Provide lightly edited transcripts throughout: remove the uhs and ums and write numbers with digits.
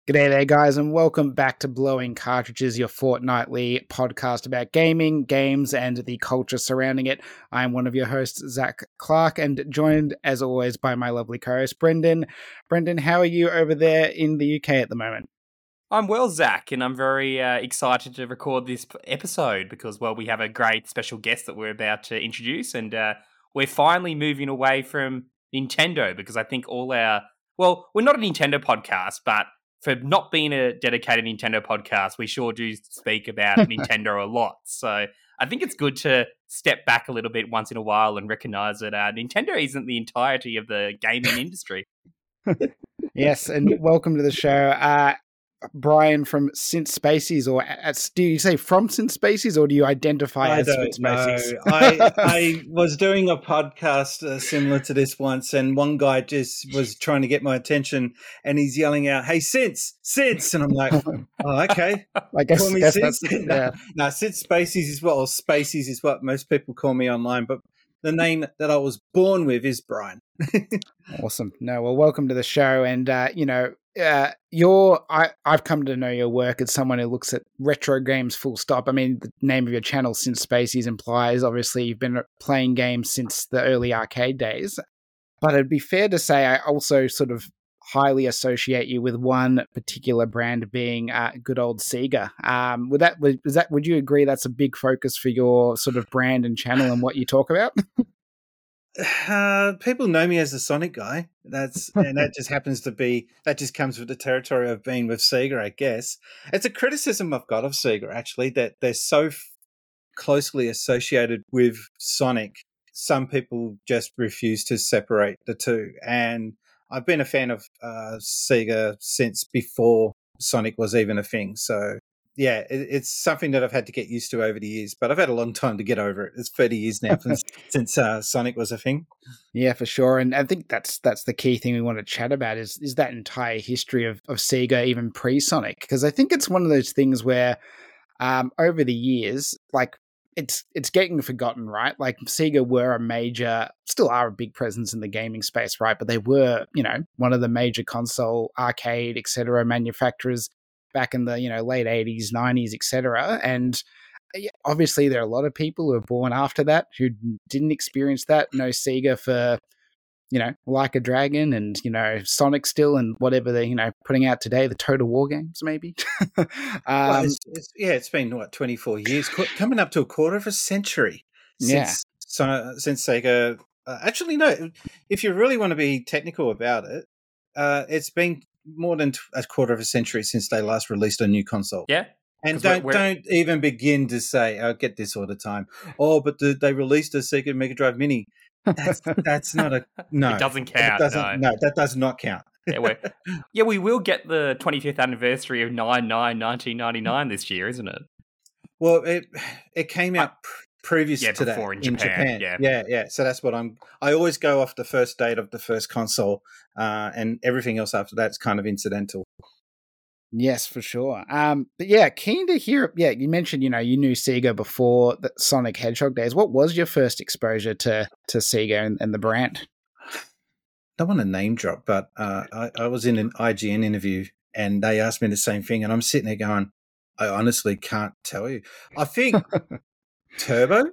G'day there, guys, and welcome back to Blowing Cartridges, your fortnightly podcast about gaming, games, and the culture surrounding it. I'm one of your hosts, Zach Clark, and joined, as always, by my lovely co-host, Brendan. Brendan, how are you over there in the UK at the moment? I'm well, Zach, and I'm very excited to record this episode because, well, we have a great special guest that we're about to introduce, and we're finally moving away from Nintendo because I think we're not a Nintendo podcast, but for not being a dedicated Nintendo podcast, we sure do speak about Nintendo a lot. So I think it's good to step back a little bit once in a while and recognize that Nintendo isn't the entirety of the gaming industry. Yes, and welcome to the show. Brian from Synth Spaces, or do you say from Synth Spaces, or do you identify as Synth Spaces? I was doing a podcast similar to this once, and one guy just was trying to get my attention, and he's yelling out, "Hey, Synths!" And I'm like, "Oh, okay." I guess that's no, Synth Spaces is what, or Spaces is what most people call me online, but the name that I was born with is Brian. Awesome. No, well, welcome to the show, and I've come to know your work as someone who looks at retro games full stop. I mean, the name of your channel, Synth Spaces, implies obviously you've been playing games since the early arcade days. But it'd be fair to say I also sort of highly associate you with one particular brand being good old Sega. Would you agree that's a big focus for your sort of brand and channel and what you talk about? People know me as the Sonic guy. That just comes with the territory of being with Sega, I guess. It's a criticism I've got of Sega, actually, that they're so closely associated with Sonic. Some people just refuse to separate the two. And I've been a fan of Sega since before Sonic was even a thing. So yeah, it's something that I've had to get used to over the years, but I've had a long time to get over it. It's 30 years now since Sonic was a thing. Yeah, for sure. And I think that's the key thing we want to chat about is that entire history of Sega, even pre-Sonic. Because I think it's one of those things where over the years, like, it's getting forgotten, right? Like, Sega still are a big presence in the gaming space, right? But they were, one of the major console, arcade, etc. manufacturers back in the late 80s, 90s, etc. And obviously there are a lot of people who were born after that who didn't experience that. No Sega for Like a Dragon and Sonic still, and whatever they're putting out today, the Total War games maybe. It's been 24 years, coming up to a quarter of a century since Sega. Actually, no. If you really want to be technical about it, it's been more than a quarter of a century since they last released a new console. Yeah. And don't even begin to say, I get this all the time. Oh, but they released a Sega Mega Drive Mini. That's not a no. It doesn't count. No, that does not count. We will get the 25th anniversary of 9/9/1999 this year, isn't it? Well, it came out previous to that in Japan. Yeah. So that's what I always go off the first date of the first console, and everything else after that's kind of incidental. Yes, for sure. But yeah, keen to hear. Yeah, you mentioned you knew Sega before the Sonic Hedgehog days. What was your first exposure to Sega and the brand? I don't want to name drop, but I was in an IGN interview and they asked me the same thing, and I'm sitting there going, I honestly can't tell you. I think Turbo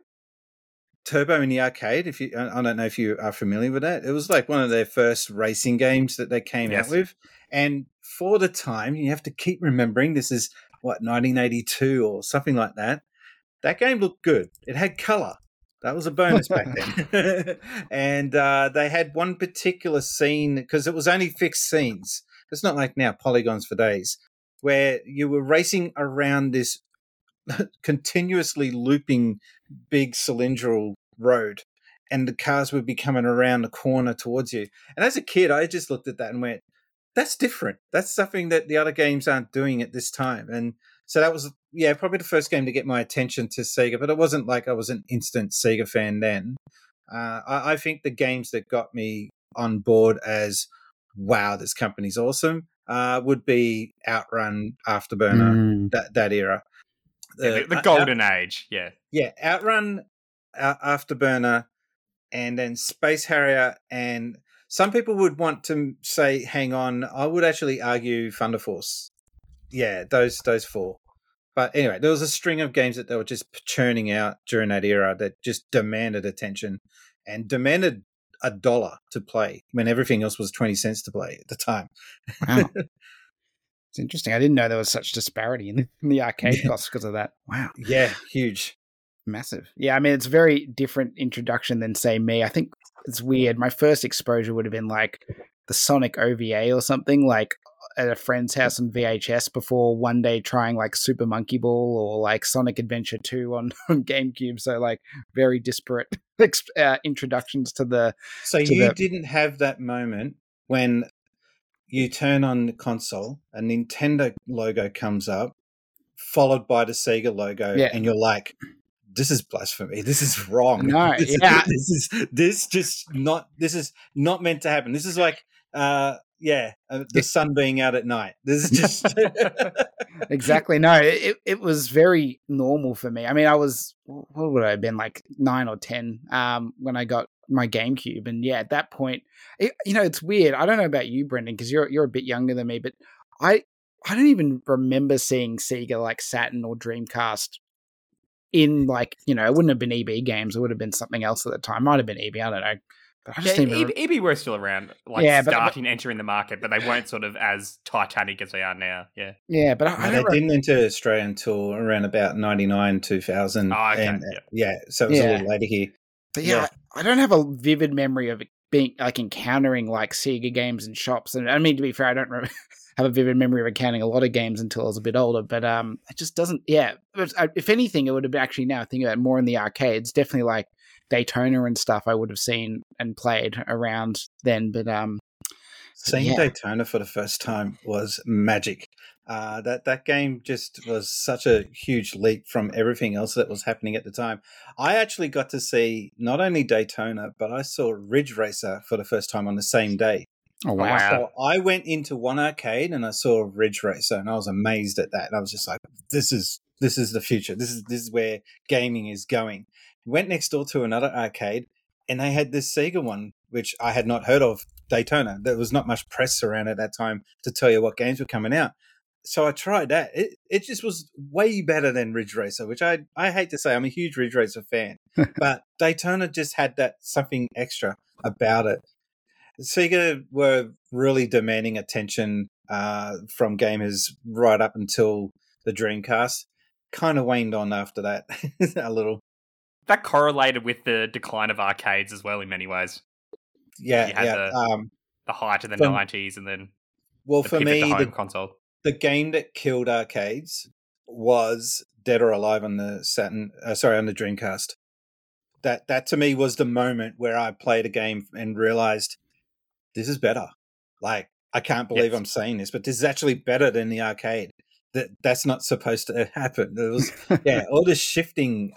in the arcade. I don't know if you are familiar with that. It was like one of their first racing games that they came out with, and for the time, you have to keep remembering this is 1982 or something like that. That game looked good. It had color. That was a bonus back then. And they had one particular scene, because it was only fixed scenes. It's not like now, polygons for days, where you were racing around this continuously looping big cylindrical road, and the cars would be coming around the corner towards you. And as a kid, I just looked at that and went, that's different. That's something that the other games aren't doing at this time. And so that was, probably the first game to get my attention to Sega, but it wasn't like I was an instant Sega fan then. I think the games that got me on board as, wow, this company's awesome, would be Outrun, Afterburner, that era. The golden age, yeah. Yeah, Outrun, Afterburner, and then Space Harrier and Some people would want to say, hang on, I would actually argue Thunder Force. Yeah, those four. But anyway, there was a string of games that they were just churning out during that era that just demanded attention and demanded $1 to play when everything else was 20 cents to play at the time. Wow. It's interesting. I didn't know there was such disparity in the arcade costs because of that. Wow. Yeah, huge. Massive. Yeah, I mean, it's a very different introduction than, say, me. I think it's weird. My first exposure would have been like the Sonic OVA or something, like at a friend's house on VHS before one day trying like Super Monkey Ball or like Sonic Adventure 2 on GameCube. So like very disparate introductions to the... So you didn't have that moment when you turn on the console, a Nintendo logo comes up, folled by the Sega logo, and you're like, this is blasphemy. This is wrong. No, This is not meant to happen. This is like, the sun being out at night. This is just exactly. No, it was very normal for me. I mean, I was, what would I have been, like 9 or 10 when I got my GameCube, and at that point, it's weird. I don't know about you, Brendan, because you're a bit younger than me, but I don't even remember seeing Sega like Saturn or Dreamcast in like, it wouldn't have been EB games. It would have been something else at the time. Might have been EB. I don't know. But I just EB were still around, entering the market, but they weren't sort of as titanic as they are now. Yeah. Yeah, but they didn't enter Australia until around about 99, 2000. Oh, okay. So it was a little later here. But I don't have a vivid memory of it being like encountering like Sega games in shops. And I mean, to be fair, I don't have a vivid memory of encountering a lot of games until I was a bit older. But it just doesn't. Yeah, if anything, it would have been actually, now thinking about it, more in the arcades. Definitely like Daytona and stuff I would have seen and played around then. But seeing Daytona for the first time was magic. That game just was such a huge leap from everything else that was happening at the time. I actually got to see not only Daytona, but I saw Ridge Racer for the first time on the same day. Oh, wow. So I went into one arcade and I saw Ridge Racer, and I was amazed at that. And I was just like, this is the future. This is where gaming is going. Went next door to another arcade, and they had this Sega one, which I had not heard of, Daytona. There was not much press around at that time to tell you what games were coming out. So I tried that. It just was way better than Ridge Racer, which I hate to say. I'm a huge Ridge Racer fan. But Daytona just had that something extra about it. Sega were really demanding attention from gamers right up until the Dreamcast. Kind of waned on after that a little. That correlated with the decline of arcades as well in many ways. Yeah, you had the height of the 90s, and then for me, home console. The game that killed arcades was Dead or Alive on the on the Dreamcast. That to me was the moment where I played a game and realized this is better. Like, I can't believe I'm saying this, but this is actually better than the arcade. That's not supposed to happen. There was all this shifting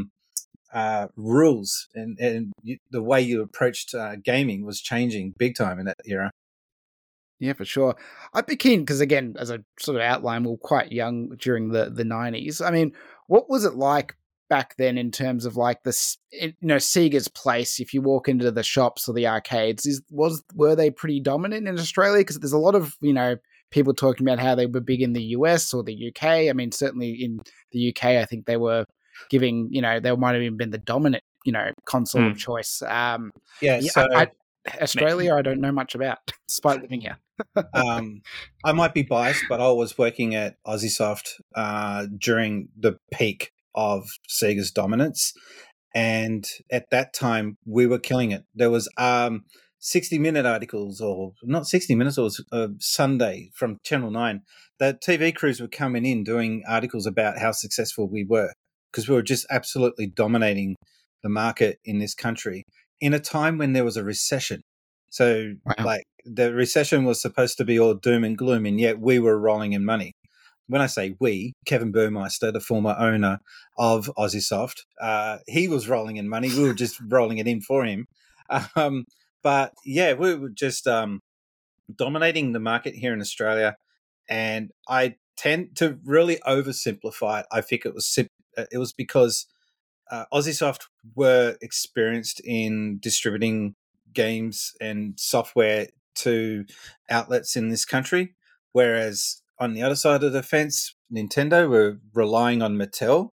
rules and the way you approached gaming was changing big time in that era. Yeah, for sure. I'd be keen because, again, as I sort of outlined, we were quite young during the 90s. I mean, what was it like back then in terms of like this, Sega's place? If you walk into the shops or the arcades, were they pretty dominant in Australia? Because there's a lot of people talking about how they were big in the US or the UK. I mean, certainly in the UK, I think they were giving, they might have even been the dominant, console of choice. Australia, I don't know much about, despite living here. I might be biased, but I was working at Aussiesoft during the peak of Sega's dominance, and at that time we were killing it. There was 60-minute articles, or not 60 minutes, it was Sunday from Channel 9. The TV crews were coming in doing articles about how successful we were, because we were just absolutely dominating the market in this country in a time when there was a recession. So like the recession was supposed to be all doom and gloom, and yet we were rolling in money. When I say we, Kevin Burmeister, the former owner of Aussiesoft, he was rolling in money. We were just rolling it in for him. But yeah, we were just dominating the market here in Australia. And I tend to really oversimplify it. I think it was because Aussiesoft were experienced in distributing games and software to outlets in this country, whereas on the other side of the fence, Nintendo were relying on Mattel.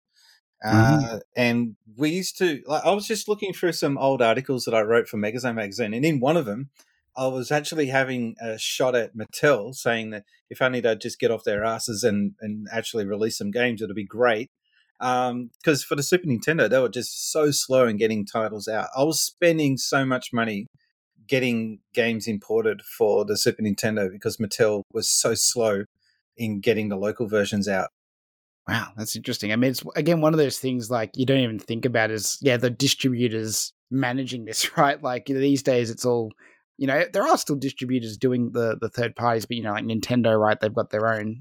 And we used to, like, I was just looking through some old articles that I wrote for Megazone magazine, and in one of them, I was actually having a shot at Mattel, saying that if only they'd just get off their asses and actually release some games, it'd be great. Because for the Super Nintendo, they were just so slow in getting titles out. I was spending so much money getting games imported for the Super Nintendo because Mattel was so slow in getting the local versions out. Wow, that's interesting. I mean, it's again one of those things like you don't even think about is the distributors managing this, right? Like these days, it's all there are still distributors doing the third parties, but like Nintendo, right? They've got their own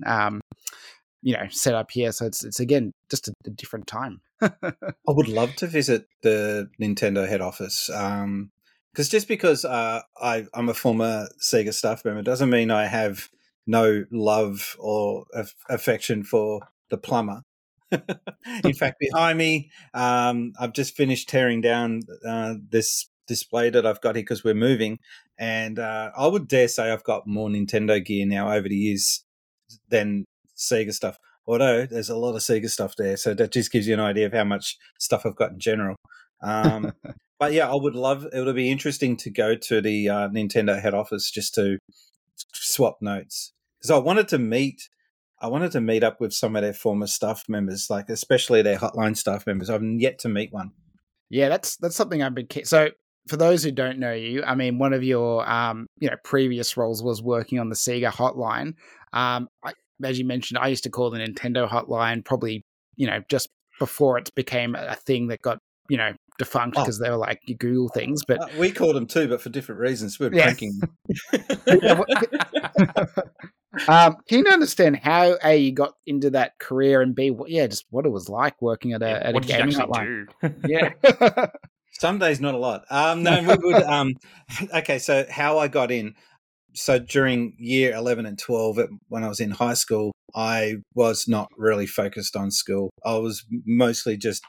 set up here, so it's again just a different time. I would love to visit the Nintendo head office, because I'm a former Sega staff member doesn't mean I have no love or affection for the plumber. In fact, behind me, I've just finished tearing down this display that I've got here because we're moving, and I would dare say I've got more Nintendo gear now over the years than Sega stuff. Although there's a lot of Sega stuff there, so that just gives you an idea of how much stuff I've got in general. But yeah, I would love. It would be interesting to go to the Nintendo head office just to swap notes because I wanted to meet up with some of their former staff members, like especially their hotline staff members. I've yet to meet one. Yeah, that's something I've been. So for those who don't know you, I mean, one of your previous roles was working on the Sega hotline. As you mentioned, I used to call the Nintendo hotline probably just before it became a thing that got defunct because they were like you Google things. But we called them too, but for different reasons. We're pranking them. Can you understand how A, you got into that career, and B, just what it was like working at a gaming hotline? Yeah. Some days not a lot. No, we would. Okay, so how I got in. So during year 11 and 12, when I was in high school, I was not really focused on school. I was mostly just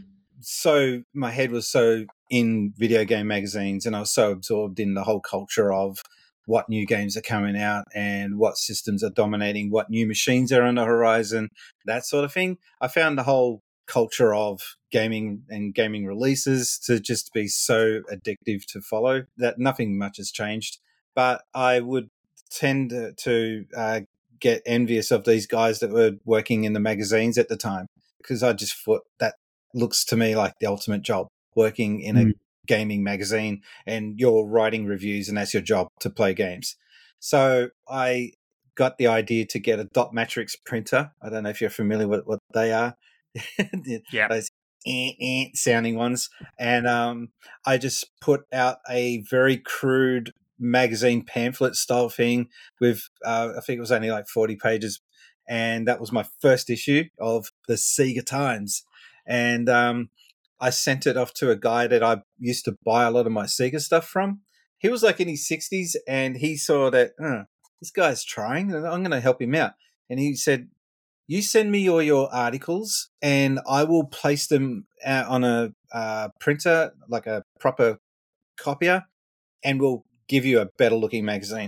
my head was so in video game magazines, and I was so absorbed in the whole culture of what new games are coming out and what systems are dominating, what new machines are on the horizon, that sort of thing. I found the whole culture of gaming and gaming releases to just be so addictive to follow that nothing much has changed. But I would tend to get envious of these guys that were working in the magazines at the time because I just thought that looks to me like the ultimate job, working in a gaming magazine and you're writing reviews and that's your job to play games. So I got the idea to get a dot matrix printer. I don't know if you're familiar with what they are. Yeah. Those sounding ones. And I just put out a very crude magazine pamphlet style thing with, I think it was only like 40 pages. And that was my first issue of the Sega Times. And I sent it off to a guy that I used to buy a lot of my Sega stuff from. He was like in his 60s and he saw that, this guy's trying and I'm going to help him out. And he said, you send me all your articles and I will place them out on a printer, like a proper copier, and we'll give you a better looking magazine.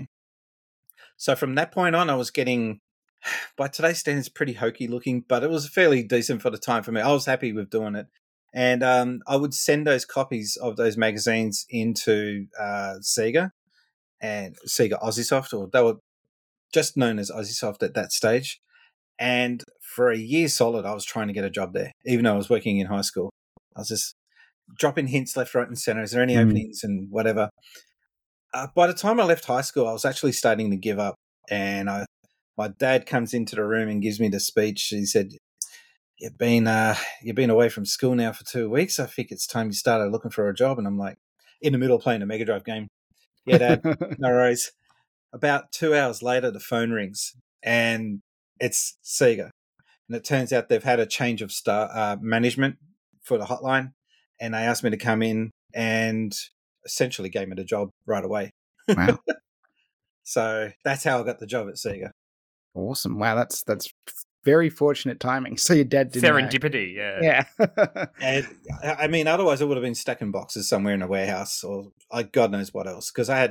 So from that point on, I was getting, by today's standards, pretty hokey looking, but it was fairly decent for the time for me. I was happy with doing it. And I would send those copies of those magazines into Sega and Sega Aussiesoft, or they were just known as Aussiesoft at that stage. And for a year solid, I was trying to get a job there, even though I was working in high school. I was just dropping hints left, right, and center. Is there any openings and whatever? By the time I left high school, I was actually starting to give up. And my dad comes into the room and gives me the speech. He said, You've been away from school now for 2 weeks. I think it's time you started looking for a job. And I'm like, in the middle of playing a Mega Drive game. Yeah, Dad, no worries. About 2 hours later, the phone rings and it's Sega. And it turns out they've had a change of management for the hotline. And they asked me to come in and essentially gave me the job right away. Wow. So that's how I got the job at Sega. Awesome. Wow, that's very fortunate timing. So your dad didn't know. Serendipity, yeah. Yeah. And I mean, otherwise I would have been stuck in boxes somewhere in a warehouse or God knows what else, because I had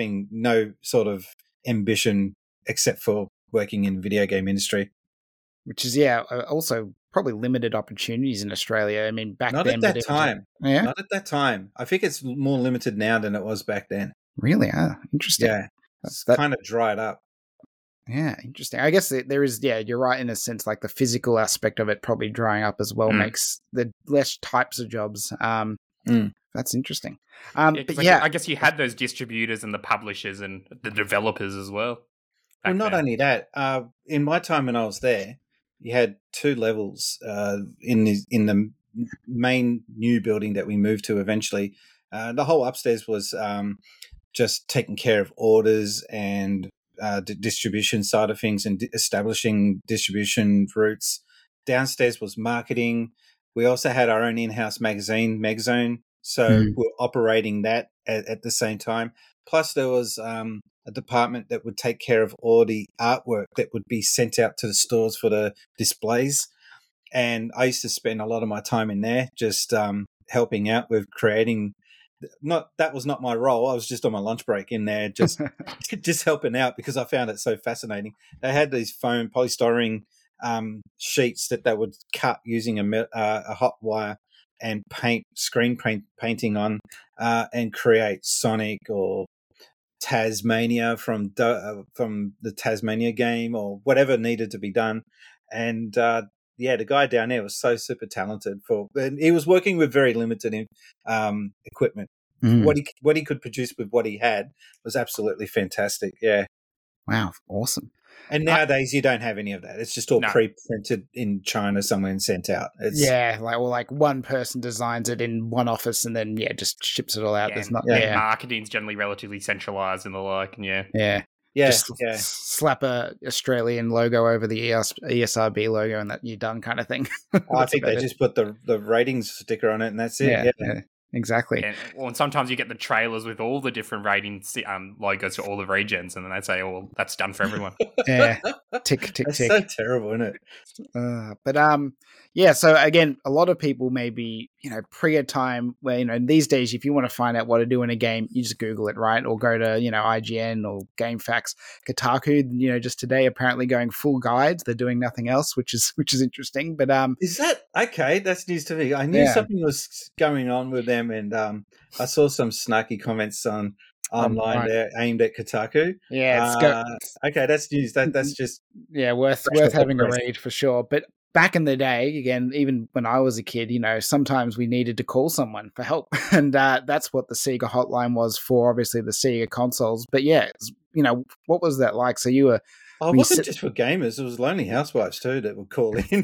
no sort of ambition except for working in the video game industry. Which is, also probably limited opportunities in Australia. I mean, back Not then. at that time. Yeah? Not at that time. I think it's more limited now than it was back then. Really? Ah, interesting. Yeah. It's kind of dried up. Yeah, interesting. I guess there is, you're right in a sense, like the physical aspect of it probably drying up as well makes the less types of jobs. That's interesting. I guess you had those distributors and the publishers and the developers as well. Well, not only that, in my time when I was there, you had two levels in the main new building that we moved to eventually. The whole upstairs was just taking care of orders and the distribution side of things and establishing distribution routes. Downstairs was marketing. We also had our own in-house magazine, Megzone, so we're operating that at the same time. Plus, there was a department that would take care of all the artwork that would be sent out to the stores for the displays. And I used to spend a lot of my time in there just helping out with creating. That was not my role. I was just on my lunch break in there, just helping out because I found it so fascinating. They had these foam polystyrene sheets that they would cut using a hot wire and painting on and create Sonic or Tasmania from the Tasmania game or whatever needed to be done. And the guy down there was so super talented and he was working with very limited equipment. What he could produce with what he had was absolutely fantastic. Yeah. Wow. Awesome. And nowadays you don't have any of that. It's just all pre-printed in China somewhere and sent out. Like one person designs it in one office and then just ships it all out. There's not marketing's generally relatively centralized and the like, and just slap a Australian logo over the ESRB logo and that you're done kind of thing. I think they just put the ratings sticker on it and that's it. Yeah. Exactly. And sometimes you get the trailers with all the different ratings logos for all the regions, and then they say, "Oh, well, that's done for everyone." Yeah, tick. That's so terrible, isn't it? So again, a lot of people maybe pre a time where these days, if you want to find out what to do in a game, you just Google it, right? Or go to IGN or GameFAQs. Kotaku, just today apparently going full guides. They're doing nothing else, which is interesting. But is that okay? That's news to me. I knew something was going on with them. And I saw some snarky comments online there aimed at Kotaku. Yeah, okay, that's news. That's just worth having a read for sure. But back in the day, again, even when I was a kid, sometimes we needed to call someone for help, and that's what the Sega hotline was for. Obviously, the Sega consoles. But what was that like? So you were. It wasn't just for gamers. It was lonely housewives too that would call in.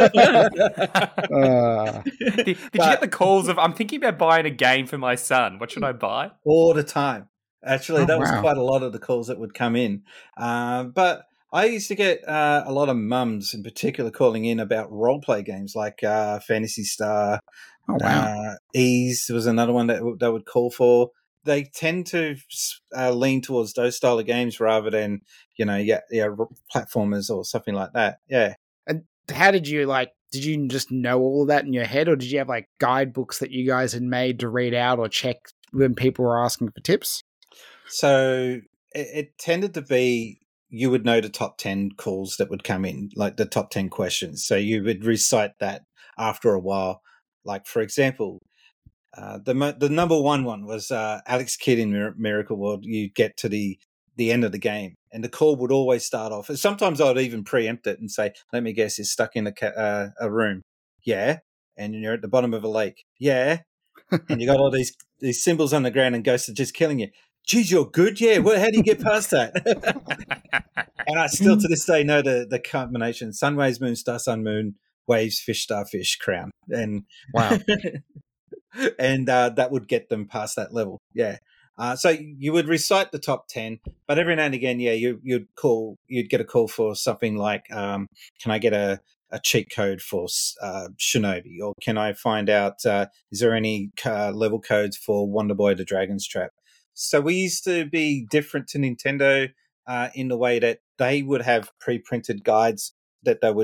Did you get the calls of, I'm thinking about buying a game for my son. What should I buy? All the time. Actually, that was quite a lot of the calls that would come in. But I used to get a lot of mums in particular calling in about role-play games like Phantasy Star. Oh, wow. Ease was another one that they would call for. They tend to lean towards those style of games rather than, platformers or something like that. Yeah. And how did you did you just know all of that in your head, or did you have guidebooks that you guys had made to read out or check when people were asking for tips? So it tended to be, you would know the top 10 calls that would come in, like the top 10 questions. So you would recite that after a while. Like, for example, the number one was Alex Kidd in Miracle World. You get to the end of the game, and the call would always start off. And sometimes I would even preempt it and say, "Let me guess, it's stuck in a room." Yeah, and you're at the bottom of a lake. Yeah, and you got all these symbols on the ground, and ghosts are just killing you. Geez, you're good. Yeah, how do you get past that? And I still to this day know the combination: sun, waves, moon, star, sun, moon, waves, fish, star, fish, crown, and wow. And that would get them past that level. Yeah. So you would recite the top 10, but every now and again, you'd get a call for something like, can I get a cheat code for Shinobi? Or can I find out, is there any level codes for Wonder Boy the Dragon's Trap? So we used to be different to Nintendo in the way that they would have pre-printed guides that they would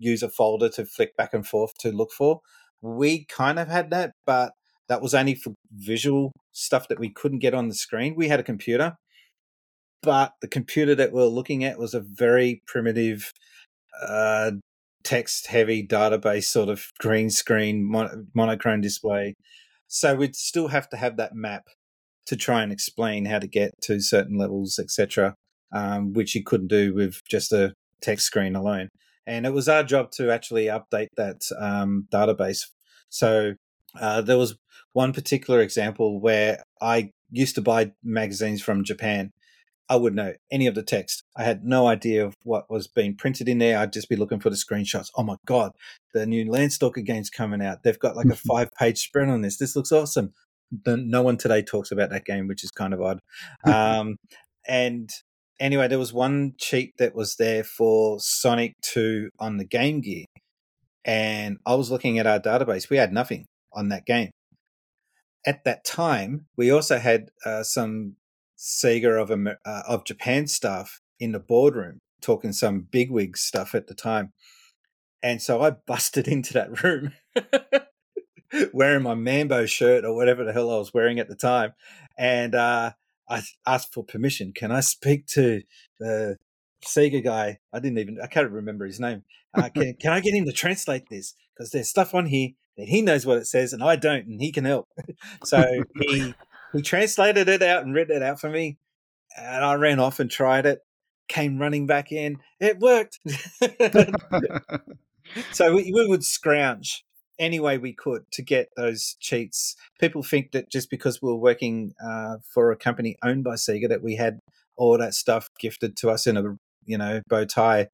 use a folder to flick back and forth to look for. We kind of had that, but that was only for visual stuff that we couldn't get on the screen. We had a computer, but the computer that we were looking at was a very primitive, text-heavy database, sort of green screen, monochrome display. So we'd still have to have that map to try and explain how to get to certain levels, etc., which you couldn't do with just a text screen alone. And it was our job to actually update that database. So there was one particular example where I used to buy magazines from Japan. I wouldn't know any of the text. I had no idea of what was being printed in there. I'd just be looking for the screenshots. Oh my God, the new Landstalker game's coming out. They've got like a 5-page spread on this. This looks awesome. No one today talks about that game, which is kind of odd. And anyway, there was one cheat that was there for Sonic 2 on the Game Gear. And I was looking at our database. We had nothing on that game. At that time, we also had some Sega of Japan staff in the boardroom talking some bigwig stuff at the time. And so I busted into that room wearing my Mambo shirt or whatever the hell I was wearing at the time. And I asked for permission. Can I speak to the Sega guy? I can't remember his name. Can I get him to translate this? Because there's stuff on here that he knows what it says and I don't, and he can help. So he translated it out and read it out for me. And I ran off and tried it, came running back in. It worked. So we would scrounge any way we could to get those cheats. People think that just because we were working for a company owned by Sega that we had all that stuff gifted to us in a bow tie.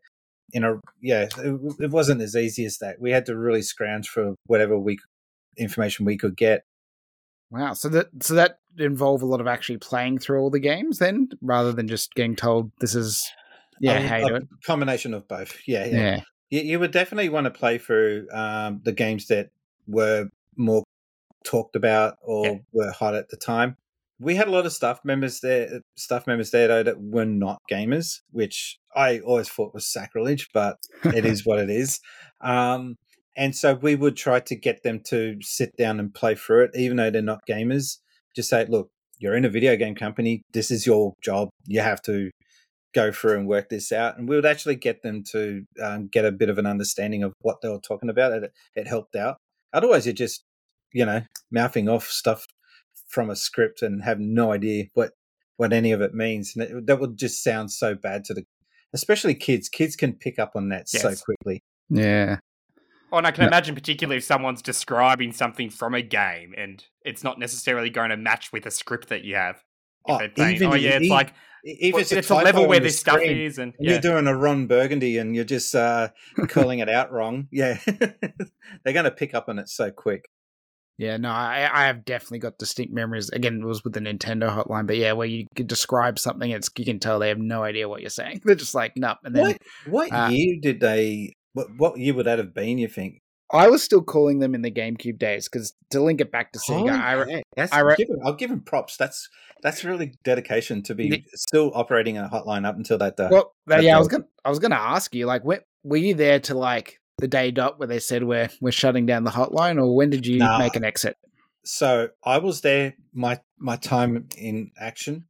It wasn't as easy as that. We had to really scrounge for whatever information we could get. Wow, so that involved a lot of actually playing through all the games then, rather than just getting told this is how you do it. Combination of both. Yeah. You would definitely want to play through the games that were more talked about or were hot at the time. We had a lot of staff members there though that were not gamers, which I always thought was sacrilege, but it is what it is. And so we would try to get them to sit down and play through it, even though they're not gamers. Just say, look, you're in a video game company. This is your job. You have to go through and work this out. And we would actually get them to get a bit of an understanding of what they were talking about. It helped out. Otherwise, you're just, mouthing off stuff from a script and have no idea what any of it means. And that would just sound so bad especially kids. Kids can pick up on that so quickly. Yeah. Oh, and I can imagine particularly if someone's describing something from a game and it's not necessarily going to match with a script that you have. It's like it's a level where this stuff is, and you're doing a Ron Burgundy and you're just calling it out wrong. Yeah, they're going to pick up on it so quick. Yeah, no, I have definitely got distinct memories. Again, it was with the Nintendo hotline, but yeah, where you could describe something, you can tell they have no idea what you're saying. They're just like, nope. And then what year did they? What year would that have been, you think? I was still calling them in the GameCube days, because to link it back to Sega, I'll give them props. That's really dedication to be still operating a hotline up until that day. Well, I was gonna ask you, like, were you there to like the day dot where they said we're shutting down the hotline, or when did you make an exit? So I was there. My time in action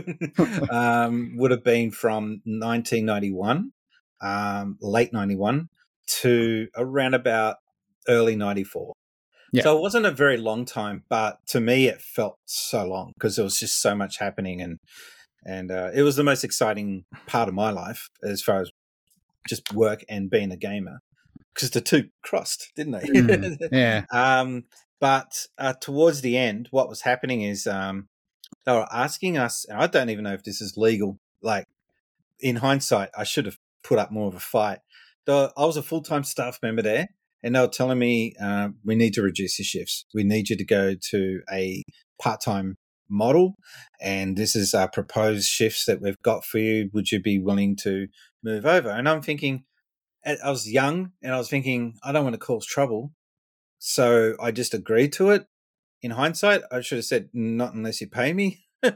would have been from 1991. Late 91 to around about early 94. Yeah. So it wasn't a very long time, but to me it felt so long because there was just so much happening, and it was the most exciting part of my life as far as just work and being a gamer, because the two crossed, didn't they? Yeah. But towards the end, what was happening is they were asking us, and I don't even know if this is legal. Like, in hindsight, I should have put up more of a fight. I was a full-time staff member there, and they were telling me, we need to reduce your shifts. We need you to go to a part-time model, and this is our proposed shifts that we've got for you. Would you be willing to move over? And I'm thinking, I was young, and I was thinking, I don't want to cause trouble. So I just agreed to it. In hindsight, I should have said, not unless you pay me,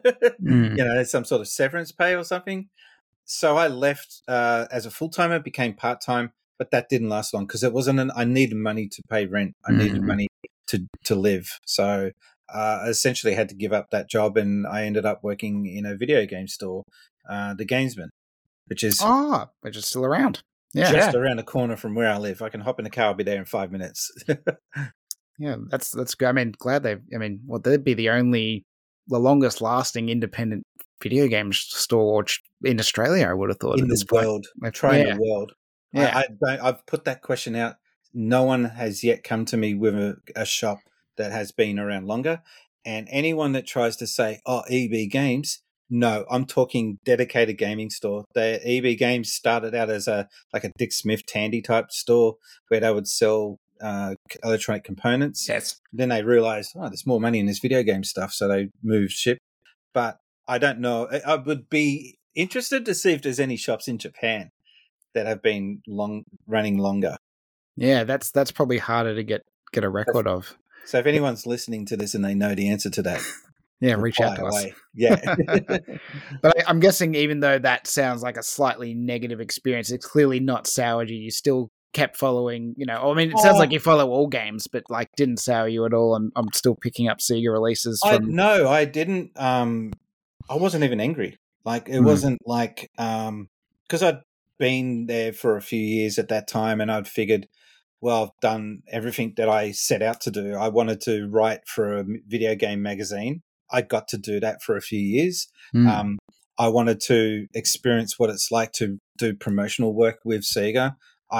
some sort of severance pay or something. So I left as a full-timer, became part-time, but that didn't last long because it wasn't. I needed money to pay rent. I needed money to live. So I essentially had to give up that job, and I ended up working in a video game store, the Gamesman, which is still around. Just around the corner from where I live. I can hop in the car, I'll be there in 5 minutes. Yeah, that's good. I mean, they'd be the longest lasting independent video game store in Australia, I would have thought. In this world. Trying the world. Yeah. I've put that question out. No one has yet come to me with a shop that has been around longer. And anyone that tries to say, EB Games, no, I'm talking dedicated gaming store. The EB Games started out as a Dick Smith Tandy type store where they would sell electronic components. Yes. Then they realized, there's more money in this video game stuff, so they moved ship. But I don't know. I would be interested to see if there's any shops in Japan that have been running longer. Yeah, that's probably harder to get a record of. So if anyone's listening to this and they know the answer to that, reach out to us. Yeah. But I'm guessing even though that sounds like a slightly negative experience, it's clearly not soured you. You still kept following, it sounds like you follow all games, but didn't sour you at all. I'm still picking up Sega releases. No, I didn't. I wasn't even angry. It wasn't because I'd been there for a few years at that time, and I'd figured, well, I've done everything that I set out to do. I wanted to write for a video game magazine. I got to do that for a few years. I wanted to experience what it's like to do promotional work with Sega.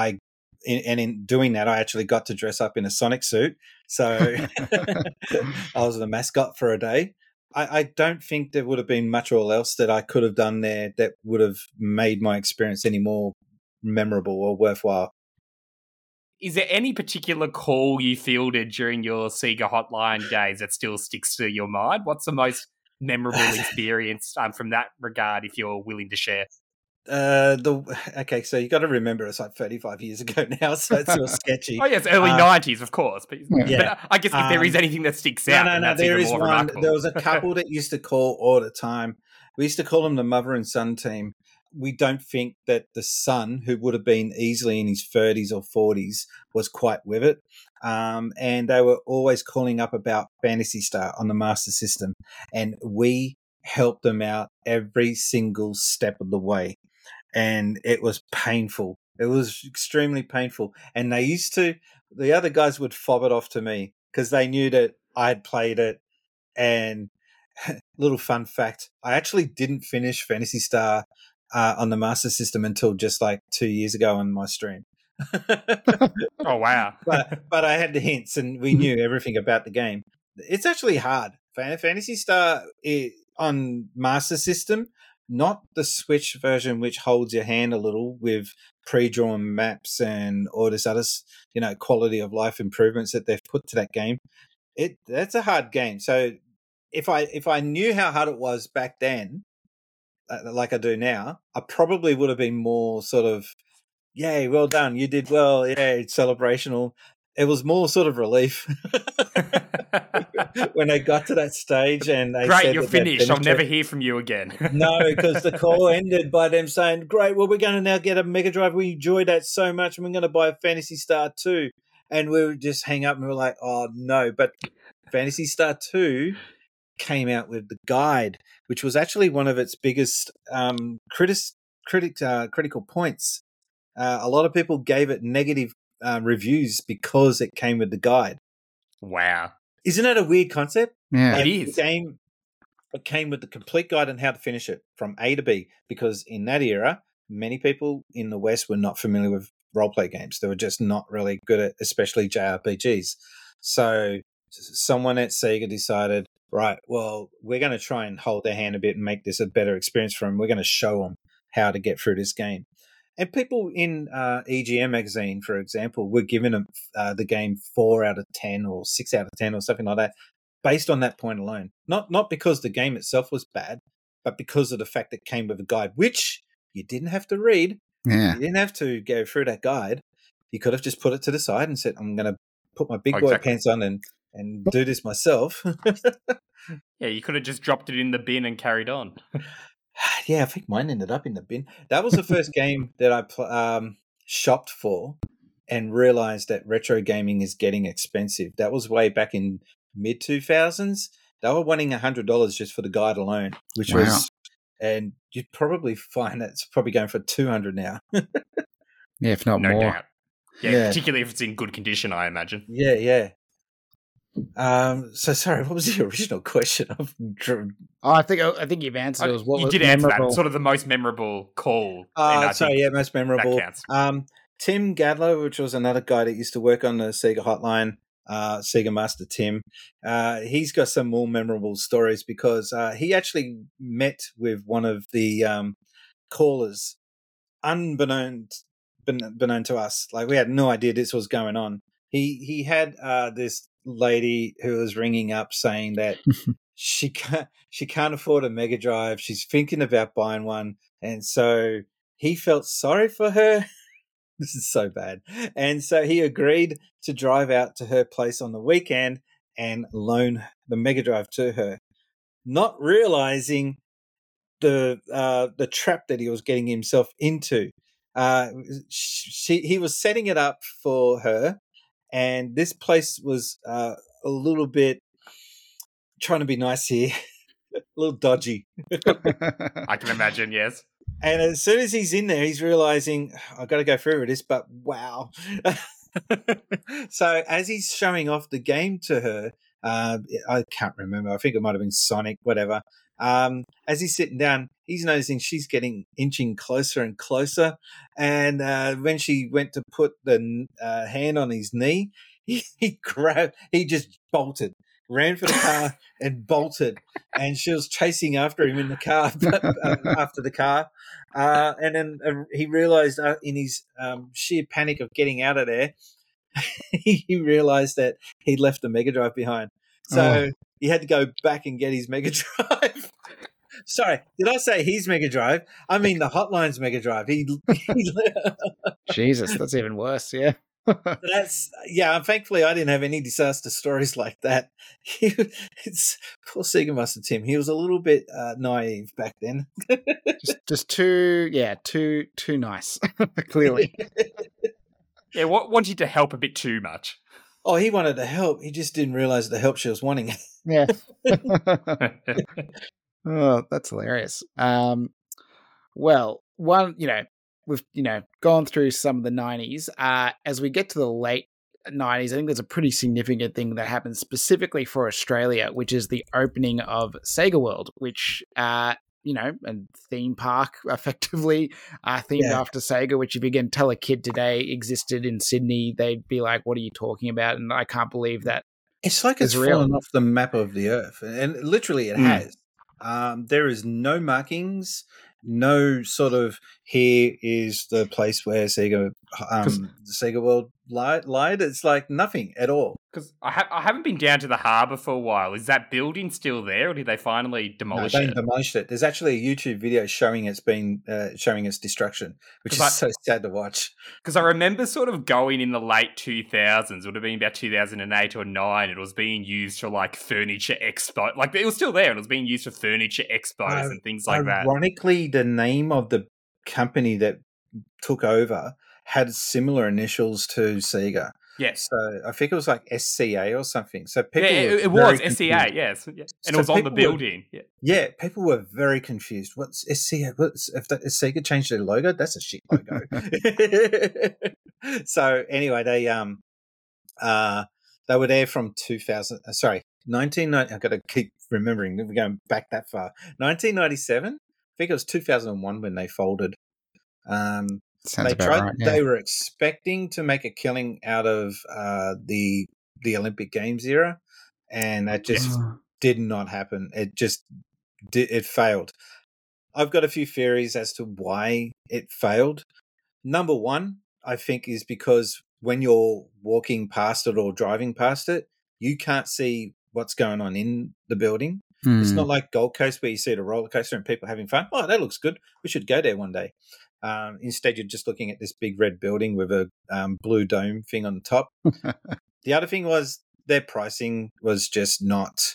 In doing that, I actually got to dress up in a Sonic suit. So I was the mascot for a day. I don't think there would have been much or else that I could have done there that would have made my experience any more memorable or worthwhile. Is there any particular call you fielded during your Sega hotline days that still sticks to your mind? What's the most memorable experience from that regard, if you're willing to share? Okay, so you got to remember it's 35 years ago now, so it's still sketchy. Oh, yes, early 90s, of course. But I guess if there is anything that sticks out, no, that's there even is more one. remarkable. There was a couple that used to call all the time. We used to call them the mother and son team. We don't think that the son, who would have been easily in his 30s or 40s, was quite with it. And they were always calling up about Phantasy Star on the Master System. And we helped them out every single step of the way. And it was painful. It was extremely painful. And the other guys would fob it off to me because they knew that I had played it. And little fun fact, I actually didn't finish Phantasy Star on the Master System until just 2 years ago on my stream. Oh, wow. but I had the hints and we knew everything about the game. It's actually hard. Phantasy Star on Master System, not the Switch version, which holds your hand a little with pre-drawn maps and all this other, quality of life improvements that they've put to that game. That's a hard game. So if I knew how hard it was back then, like I do now, I probably would have been more sort of, yay, well done, you did well, yay, celebrational. It was more sort of relief when they got to that stage and they great, said you're finished. I'll never hear from you again. No, because the call ended by them saying, great, well, we're going to now get a Mega Drive. We enjoyed that so much and we're going to buy a Phantasy Star 2. And we would just hang up and we were like, oh, no. But Phantasy Star 2 came out with the guide, which was actually one of its biggest critical points. A lot of people gave it negative reviews because it came with the guide. Wow. Isn't that a weird concept? Yeah, it is. It came with the complete guide on how to finish it from A to B, because in that era, many people in the West were not familiar with role-play games. They were just not really good at, especially JRPGs. So someone at Sega decided, right, well, we're going to try and hold their hand a bit and make this a better experience for them. We're going to show them how to get through this game. And people in EGM magazine, for example, were giving them the game 4 out of 10 or 6 out of 10 or something like that, based on that point alone. Not because the game itself was bad, but because of the fact that it came with a guide, which you didn't have to read. Yeah. You didn't have to go through that guide. You could have just put it to the side and said, I'm going to put my big boy pants on and do this myself. Yeah, you could have just dropped it in the bin and carried on. Yeah, I think mine ended up in the bin. That was the first game that shopped for and realized that retro gaming is getting expensive. That was way back in mid 2000s. They were wanting $100 just for the guide alone, which was, and you'd probably find that it's probably going for $200 now. Yeah, if not No more. doubt. Yeah, particularly if it's in good condition, I imagine. Yeah. So sorry, what was the original question? I think you've answered. It was what you was did memorable. answer that. Sort of the most memorable call. Most memorable. That counts. Tim Gadler, which was another guy that used to work on the Sega hotline, Sega Master Tim. He's got some more memorable stories because he actually met with one of the callers, unbeknown to us. Like, we had no idea this was going on. He had this lady who was ringing up saying that she can't afford a Mega Drive. She's thinking about buying one, and so he felt sorry for her. This is so bad. And so he agreed to drive out to her place on the weekend and loan the Mega Drive to her, not realizing the trap that he was getting himself into. He was setting it up for her, and this place was a little bit, trying to be nice here, a little dodgy. I can imagine, yes. And as soon as he's in there, he's realizing, I've got to go through with this, but wow. So as he's showing off the game to her, I can't remember. I think it might have been Sonic, whatever. As he's sitting down, he's noticing she's getting inching closer and closer. And when she went to put the hand on his knee, he just bolted. Ran for the car and bolted, and she was chasing after him in the car, after the car. And then he realized in his sheer panic of getting out of there, he realized that he'd left the Mega Drive behind. So he had to go back and get his Mega Drive. Sorry, did I say his Mega Drive? I mean the hotline's Mega Drive. Jesus, that's even worse, yeah. Thankfully I didn't have any disaster stories like that. It's poor Sega Master Tim. He was a little bit naive back then. just too nice. Clearly. Yeah, wanted to help a bit too much. Oh, he wanted to help. He just didn't realize the help she was wanting. Yeah. Oh, that's hilarious. Well, we've gone through some of the 90s. As we get to the late 90s, I think there's a pretty significant thing that happened specifically for Australia, which is the opening of Sega World, which a theme park effectively themed after Sega, which if you can tell a kid today existed in Sydney, they'd be like, what are you talking about? And I can't believe that. It's like it's fallen off the map of the earth, and literally it has. There is no markings, no sort of, here is the place where Sega World lied. It's like nothing at all. Because I haven't been down to the harbour for a while. Is that building still there, or did they finally demolish it? They demolished it. There's actually a YouTube video showing its destruction, which is so sad to watch. Because I remember sort of going in the late 2000s, it would have been about 2008 or 9, it was being used for like furniture expo. Like it was still there, and it was being used for furniture expos and things like that. Ironically, the name of the company that took over had similar initials to Sega. Yes. So I think it was like SCA or something. So people it was SCA, yes. Yeah. And it was on the building. Yeah, people were very confused. What's SCA? If Sega changed their logo, that's a shit logo. So anyway, they were there from 1990. I've got to keep remembering. We're going back that far. 1997. I think it was 2001 when they folded. Sounds about right. Yeah. They were expecting to make a killing out of the Olympic Games era, and that just did not happen. It failed. I've got a few theories as to why it failed. Number one, I think, is because when you're walking past it or driving past it, you can't see what's going on in the building. It's not like Gold Coast where you see the roller coaster and people having fun. Oh, that looks good. We should go there one day. Instead, you're just looking at this big red building with a blue dome thing on the top. The other thing was their pricing was just not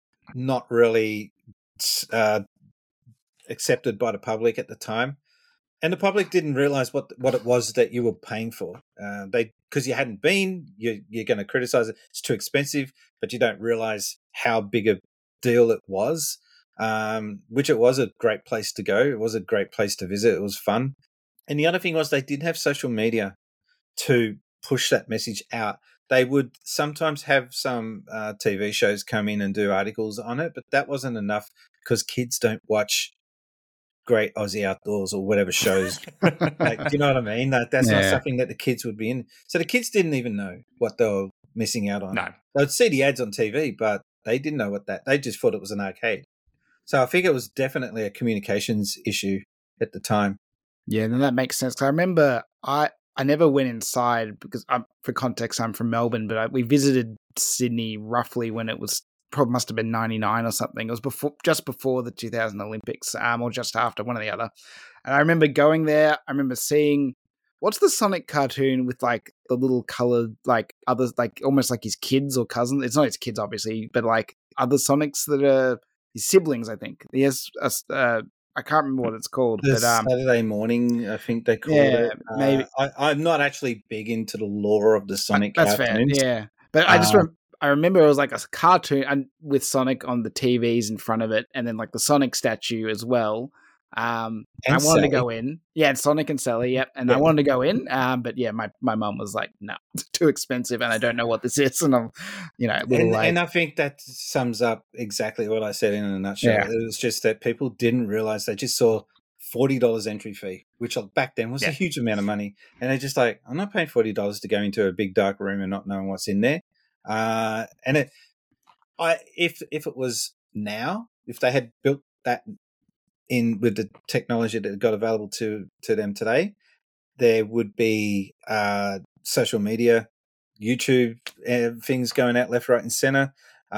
really accepted by the public at the time. And the public didn't realize what it was that you were paying for. Because you hadn't been, you're going to criticize it. It's too expensive, but you don't realize how big a deal it was. Which it was a great place to go. It was a great place to visit. It was fun. And the other thing was they didn't have social media to push that message out. They would sometimes have some TV shows come in and do articles on it, but that wasn't enough because kids don't watch Great Aussie Outdoors or whatever shows. Like, do you know what I mean? That's not something that the kids would be in. So the kids didn't even know what they were missing out on. No. They'd see the ads on TV, but they didn't know they just thought it was an arcade. So I think it was definitely a communications issue at the time. Yeah, then that makes sense. 'Cause I remember I never went inside because, for context, I'm from Melbourne, but we visited Sydney roughly when it was probably must have been 99 or something. It was just before the 2000 Olympics, or just after, one or the other. And I remember going there. I remember seeing, what's the Sonic cartoon with like the little colored, like others, like almost like his kids or cousins. It's not his kids, obviously, but like other Sonics that are his siblings, I think. He has I can't remember what it's called. The But Saturday morning, I think they call it. Maybe. I'm not actually big into the lore of the Sonic That's cartoons. fair, yeah. But I remember it was like a cartoon and with Sonic on the TVs in front of it, and then like the Sonic statue as well. I wanted to go in. Yeah, and Sonic and Sally, yep. And I wanted to go in, but yeah, my mum was like, no, it's too expensive and I don't know what this is. And I'm, a little late. And I think that sums up exactly what I said in a nutshell. Yeah. It was just that people didn't realize, they just saw $40 entry fee, which back then was a huge amount of money. And they're just like, I'm not paying $40 to go into a big dark room and not knowing what's in there. If it was now, if they had built that in with the technology that got available to them today, there would be social media, YouTube things going out left, right, and center.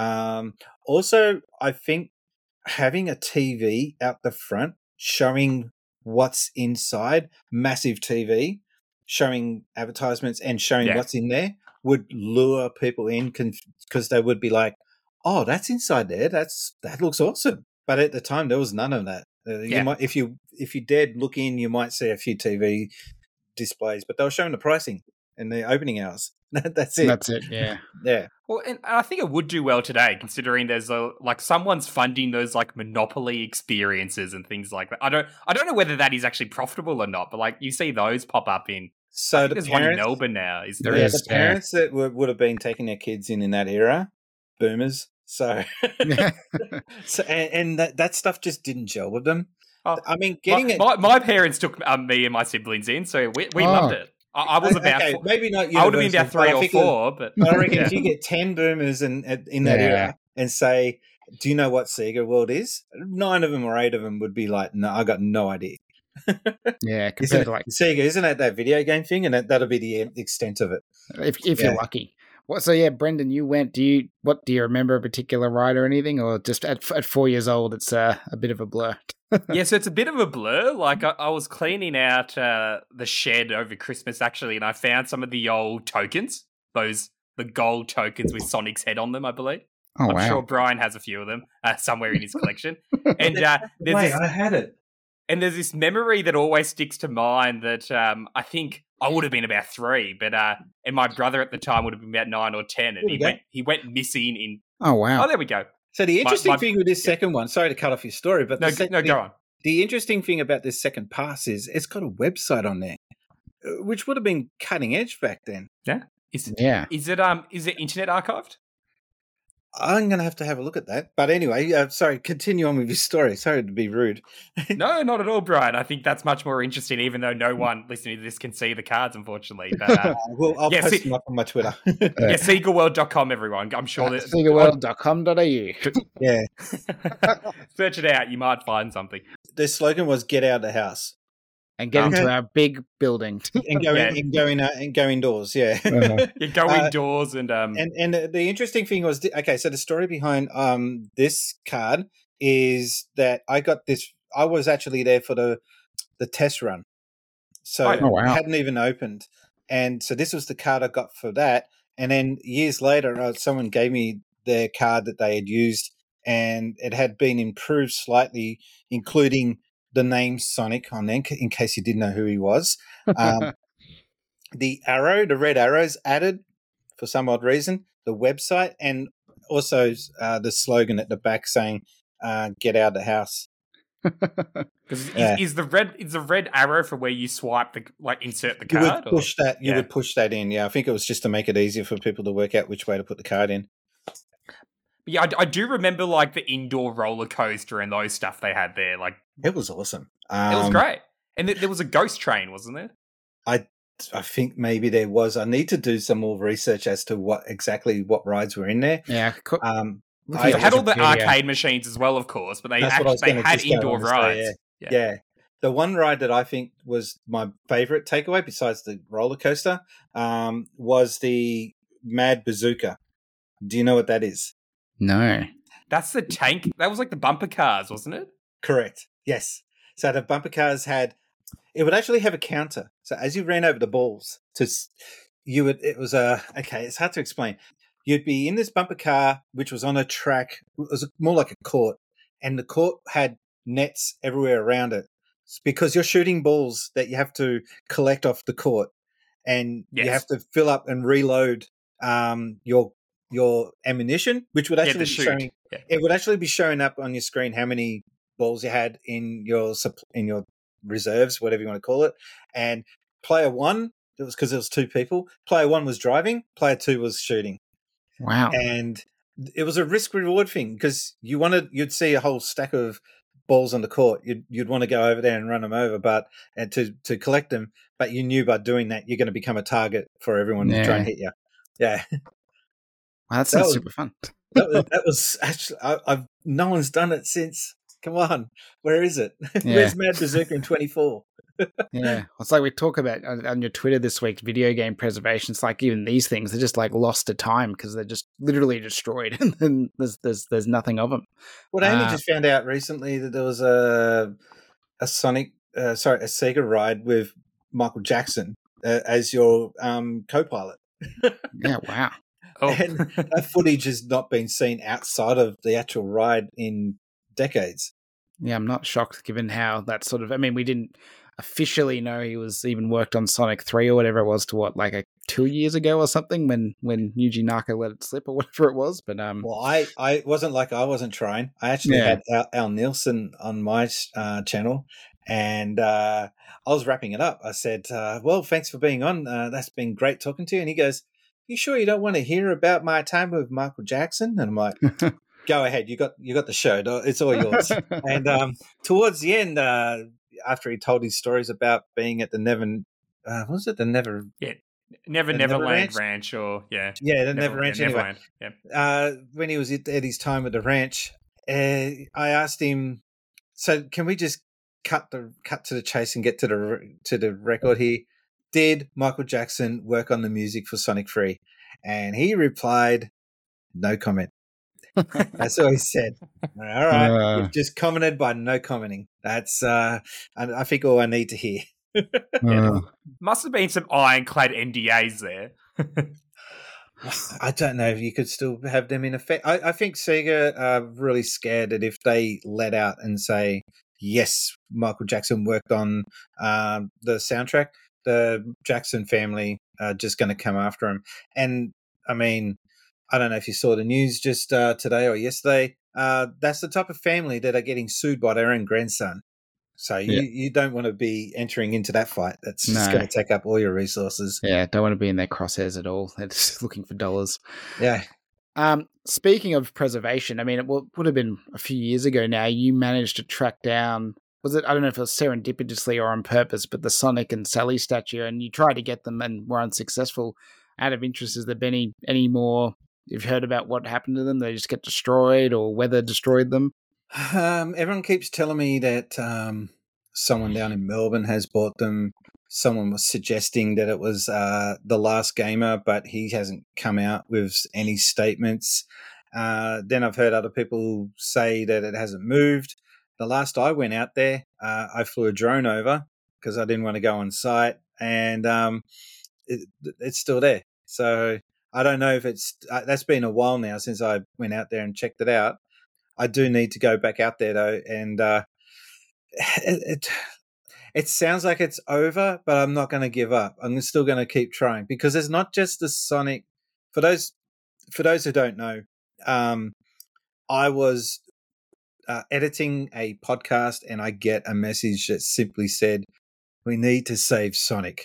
Also, I think having a TV out the front showing what's inside, massive TV, showing advertisements and showing what's in there would lure people in because they would be like, oh, that's inside there. That looks awesome. But at the time, there was none of that. You might, if you dared look in, you might see a few TV displays, but they were showing the pricing and the opening hours. That's it. That's it. Yeah. Yeah. Well, and I think it would do well today, considering there's someone's funding those like Monopoly experiences and things like that. I don't know whether that is actually profitable or not, but like you see those pop up in. So there's one in Melbourne now. The parents that would have been taking their kids in that era, boomers. So, and that stuff just didn't gel with them. Oh, I mean, my parents took me and my siblings in, so we loved it. I was about maybe not. I would have been about 3 or 4, but I reckon if you get 10 boomers in that era and say, "Do you know what Sega World is?" 9 of them or 8 of them would be like, "No, I got no idea." Yeah, compared to like Sega, isn't it that video game thing? And that'll be the extent of it. If you're lucky. So yeah, Brendan, you went. Do you remember a particular ride or anything, or just at 4 years old, it's a bit of a blur? Yeah, so it's a bit of a blur. Like I was cleaning out the shed over Christmas actually, and I found some of the old tokens, the gold tokens with Sonic's head on them, I believe. Oh, I'm sure Brian has a few of them somewhere in his collection. And I had it. And there's this memory that always sticks to mind that I think I would have been about 3, but and my brother at the time would have been about 9 or 10, and he went missing in. Oh wow! Oh, there we go. So the interesting thing with this second one, sorry to cut off your story, but go on. The interesting thing about this second pass is it's got a website on there, which would have been cutting edge back then. Yeah. Is it internet archived? I'm going to have a look at that. But anyway, sorry, continue on with your story. Sorry to be rude. No, not at all, Brian. I think that's much more interesting, even though no one listening to this can see the cards, unfortunately. But, well, I'll post them up on my Twitter. Yeah, SegaWorld.com, everyone. I'm sure that SegaWorld.com.au. Yeah. Search it out. You might find something. The slogan was "Get out of the house." And get into our big building. And go indoors, yeah. You go indoors and the interesting thing was, so the story behind this card is that I was actually there for the test run. So it hadn't even opened. And so this was the card I got for that. And then years later, someone gave me their card that they had used, and it had been improved slightly, including the name Sonic on there in case you didn't know who he was. The red arrows added for some odd reason, the website, and also the slogan at the back saying, get out of the house. Because is the red arrow for where you swipe insert the card? You would push that in. Yeah, I think it was just to make it easier for people to work out which way to put the card in. But yeah, I do remember the indoor roller coaster and those stuff they had there. It was awesome. It was great, and there was a ghost train, wasn't there? I think maybe there was. I need to do some more research as to what rides were in there. Yeah, they had all the arcade machines as well, of course, but they had indoor rides. Yeah. The one ride that I think was my favorite takeaway, besides the roller coaster, was the Mad Bazooka. Do you know what that is? No. That's the tank. That was the bumper cars, wasn't it? Correct. Yes. So the bumper cars it would actually have a counter. So as you ran over the balls, it's hard to explain. You'd be in this bumper car, which was on a track. It was more like a court, and the court had nets everywhere around it. It's because you're shooting balls that you have to collect off the court, and you have to fill up and reload your ammunition, which would actually be showing. Yeah. It would actually be showing up on your screen how many balls you had in your reserves, whatever you want to call it. And player one, it was because there was two people. Player one was driving. Player two was shooting. Wow. And it was a risk reward thing because you'd see a whole stack of balls on the court. You'd want to go over there and run them over, and to collect them. But you knew by doing that you're going to become a target for everyone to try and hit you. Yeah. Wow, that sounds super fun. that was actually no one's done it since. Come on, where is it? Where's Mad Bazooka in 24? Yeah, it's like we talk about on your Twitter this week, video game preservation. It's like even these things, they're just lost to time because they're just literally destroyed, and then there's nothing of them. Well, I only just found out recently that there was a Sega ride with Michael Jackson as your co-pilot. Yeah, wow. Oh. And that footage has not been seen outside of the actual ride in decades. Yeah, I'm not shocked given how that sort of... I mean, we didn't officially know he was even worked on Sonic 3 or whatever it was to 2 years ago or something when Yuji Naka let it slip or whatever it was. But well, I wasn't I wasn't trying. I actually had Al Nielsen on my channel, and I was wrapping it up. I said, well, thanks for being on. That's been great talking to you. And he goes, you sure you don't want to hear about my time with Michael Jackson? And I'm like, go ahead. You got the show. It's all yours. And towards the end, after he told his stories about being at the Neverland Ranch or the Never Ranch. Anyway, when he was at his time at the ranch, I asked him, so can we just cut to the chase and get to the record here? Did Michael Jackson work on the music for Sonic 3? And he replied, no comment. That's all he said. All right. You've just commented by no commenting. That's, I think, all I need to hear. Must have been some ironclad NDAs there. I don't know if you could still have them in effect. I think Sega are really scared that if they let out and say, yes, Michael Jackson worked on the soundtrack, the Jackson family are just going to come after him. And, I mean, I don't know if you saw the news just today or yesterday. That's the type of family that are getting sued by their own grandson. So you don't want to be entering into that fight. That's just going to take up all your resources. Yeah, don't want to be in their crosshairs at all. They're just looking for dollars. Yeah. Speaking of preservation, I mean, it would have been a few years ago now, you managed to track down, was it, I don't know if it was serendipitously or on purpose, but the Sonic and Sally statue, and you tried to get them and were unsuccessful. Out of interest, has there been any more, you've heard about what happened to them? They just get destroyed or weather destroyed them? Everyone keeps telling me that someone down in Melbourne has bought them. Someone was suggesting that it was The Last Gamer, but he hasn't come out with any statements. Then I've heard other people say that it hasn't moved. The last I went out there, I flew a drone over because I didn't want to go on site, and it's still there. So I don't know if it's that's been a while now since I went out there and checked it out. I do need to go back out there though and it sounds like it's over, but I'm not going to give up. I'm still going to keep trying because it's not just the Sonic. For those who don't know, I was editing a podcast and I get a message that simply said, "We need to save Sonic."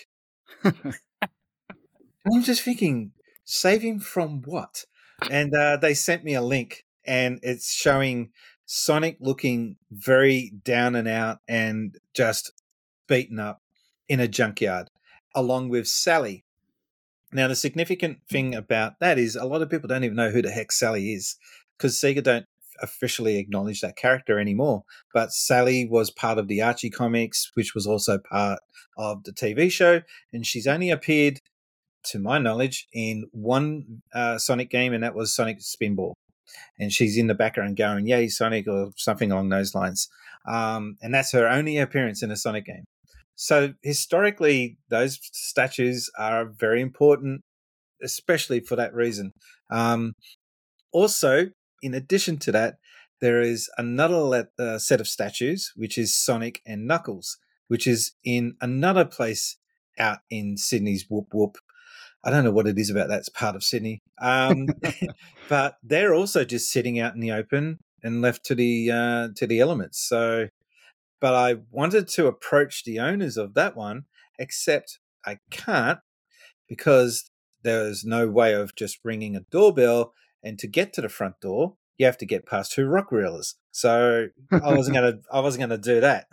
I'm just thinking, save him from what? And they sent me a link, and it's showing Sonic looking very down and out and just beaten up in a junkyard, along with Sally. Now, the significant thing about that is a lot of people don't even know who the heck Sally is because Sega don't officially acknowledge that character anymore. But Sally was part of the Archie comics, which was also part of the TV show, and she's only appeared, to my knowledge, in one Sonic game, and that was Sonic Spinball. And she's in the background going, "Yay, Sonic," or something along those lines. And that's her only appearance in a Sonic game. So historically, those statues are very important, especially for that reason. Also, in addition to that, there is another set of statues, which is Sonic and Knuckles, which is in another place out in Sydney's Whoop Whoop. I don't know what it is about that. It's part of Sydney. But they're also just sitting out in the open and left to the elements. So, but I wanted to approach the owners of that one, except I can't because there's no way of just ringing a doorbell, and to get to the front door, you have to get past 2 rock reelers. So I wasn't gonna do that.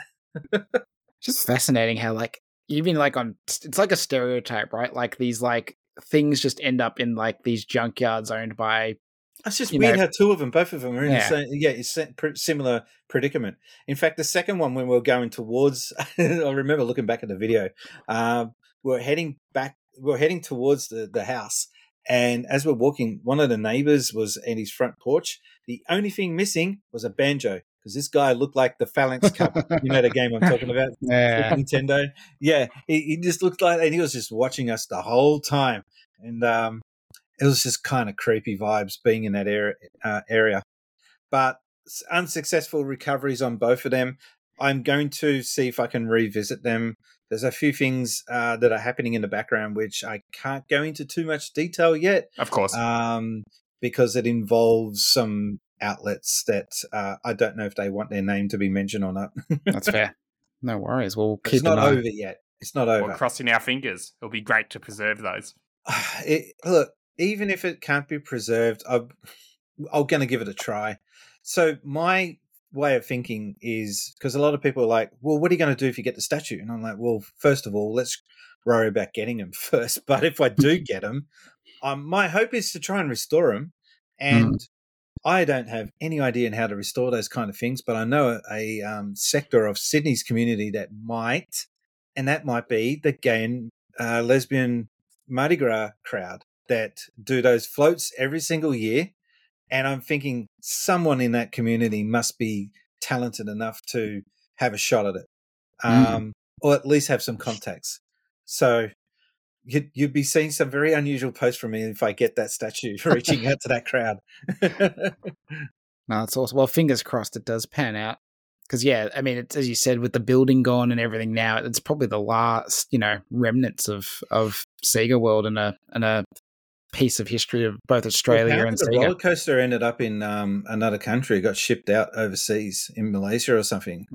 Just fascinating how like even like it's like a stereotype, right? Like these like things just end up in like these junkyards owned by. It's just weird how both of them are in the same, it's similar predicament. In fact, the second one, when we were going towards, I remember looking back at the video, we're heading towards the house, and as we're walking, one of the neighbors was in his front porch. The only thing missing was a banjo, because this guy looked like the Phalanx Cup. You know the game I'm talking about? Yeah. Nintendo. Yeah, he just looked like, and he was just watching us the whole time. And it was just kind of creepy vibes being in that area. But unsuccessful recoveries on both of them. I'm going to see if I can revisit them. There's a few things that are happening in the background, which I can't go into too much detail yet. Of course. Because it involves some outlets that I don't know if they want their name to be mentioned or not. That's fair. No worries. We'll keep It's not over yet. It's not over. We're crossing our fingers. It'll be great to preserve those. Look, even if it can't be preserved, I'm going to give it a try. So my way of thinking is, because a lot of people are like, well, what are you going to do if you get the statue? And I'm like, well, first of all, let's worry about getting them first. But if I do get them, my hope is to try and restore them. And I don't have any idea on how to restore those kind of things, but I know a sector of Sydney's community that might, and that might be the gay and lesbian Mardi Gras crowd that do those floats every single year. And I'm thinking someone in that community must be talented enough to have a shot at it, or at least have some contacts. So you'd be seeing some very unusual posts from me if I get that statue reaching out to that crowd. No, that's awesome. Well, fingers crossed it does pan out. Because, yeah, I mean, it's, as you said, with the building gone and everything now, it's probably the last, remnants of Sega World and a piece of history of both Australia and Sega. The roller coaster ended up in another country. It got shipped out overseas in Malaysia or something.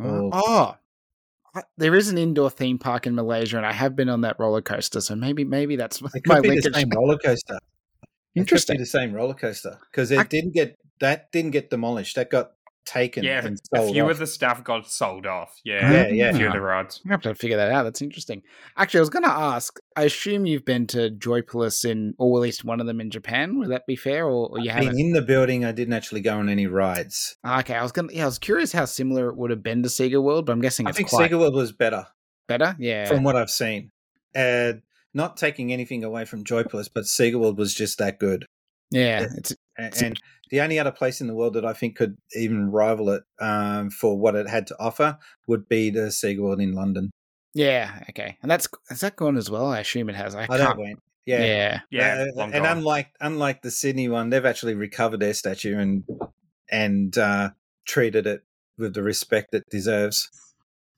There is an indoor theme park in Malaysia, and I have been on that roller coaster, so maybe that's it could be the same roller coaster. Interesting. It could be the same roller coaster because it didn't get demolished. That got taken. Yeah, and a few off. of the stuff got sold off. Yeah. A few of the rides. I have to figure that out. That's interesting. Actually, I was going to ask. I assume you've been to Joypolis or at least one of them in Japan. Would that be fair, or you haven't? Been in the building. I didn't actually go on any rides. Okay, I was curious how similar it would have been to Sega World, but I'm guessing I think Sega World was better. Better, yeah. From what I've seen, not taking anything away from Joypolis, but Sega World was just that good. Yeah, and the only other place in the world that I think could even rival it for what it had to offer would be the Sega World in London. Yeah, okay, and has that gone as well? I assume it has. I don't went. Yeah. And unlike the Sydney one, they've actually recovered their statue and treated it with the respect it deserves.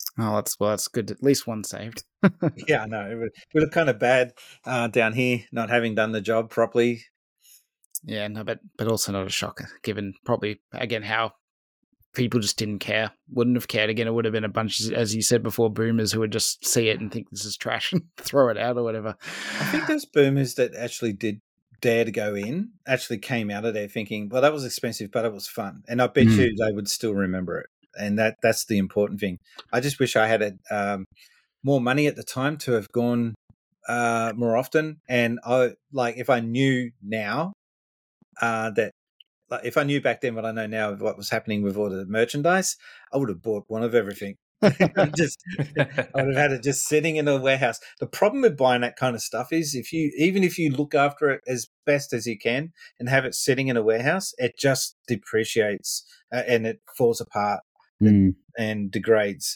Oh, that's good. At least one saved. Yeah, I know. We look kind of bad down here, not having done the job properly. Yeah, no, but also not a shocker, given probably again how people just didn't care, wouldn't have cared. Again, it would have been a bunch, as you said before, boomers who would just see it and think this is trash and throw it out or whatever. I think those boomers that actually did dare to go in actually came out of there thinking, well, that was expensive, but it was fun. And I bet you they would still remember it. And that's the important thing. I just wish I had more money at the time to have gone more often. And if I knew now that, like, if I knew back then what I know now of what was happening with all the merchandise, I would have bought one of everything. I would have had it just sitting in a warehouse. The problem with buying that kind of stuff is even if you look after it as best as you can and have it sitting in a warehouse, it just depreciates and it falls apart and degrades.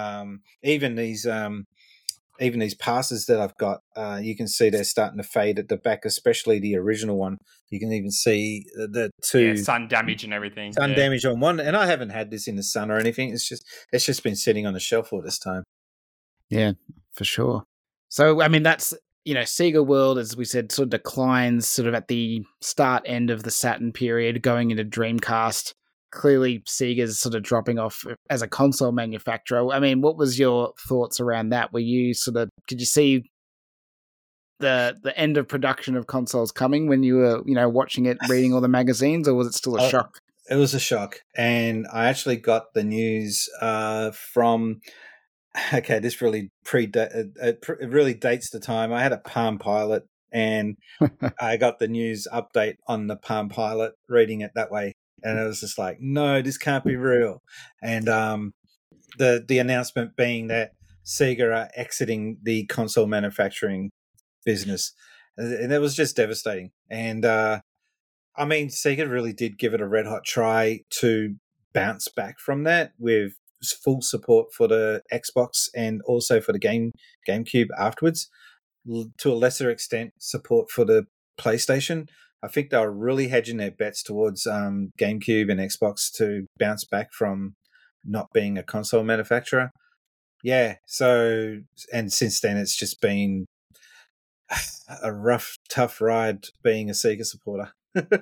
Even these passes that I've got, you can see they're starting to fade at the back, especially the original one. You can even see the two sun damage and everything. Sun damage on one, and I haven't had this in the sun or anything. It's just been sitting on the shelf all this time. Yeah, for sure. So I mean, that's Sega World, as we said, sort of declines sort of at the end of the Saturn period, going into Dreamcast. Clearly Sega's sort of dropping off as a console manufacturer. I mean, what was your thoughts around that? Could you see the end of production of consoles coming when you were, watching it, reading all the magazines, or was it still a shock? It was a shock. And I actually got the news from, this really it really dates the time. I had a Palm Pilot and I got the news update on the Palm Pilot, reading it that way. And it was just like, no, this can't be real. And the announcement being that Sega are exiting the console manufacturing business. And it was just devastating. And I mean, Sega really did give it a red hot try to bounce back from that with full support for the Xbox and also for the GameCube afterwards. To a lesser extent, support for the PlayStation. I think they were really hedging their bets towards GameCube and Xbox to bounce back from not being a console manufacturer. Yeah, so, and since then it's just been a rough, tough ride being a Sega supporter.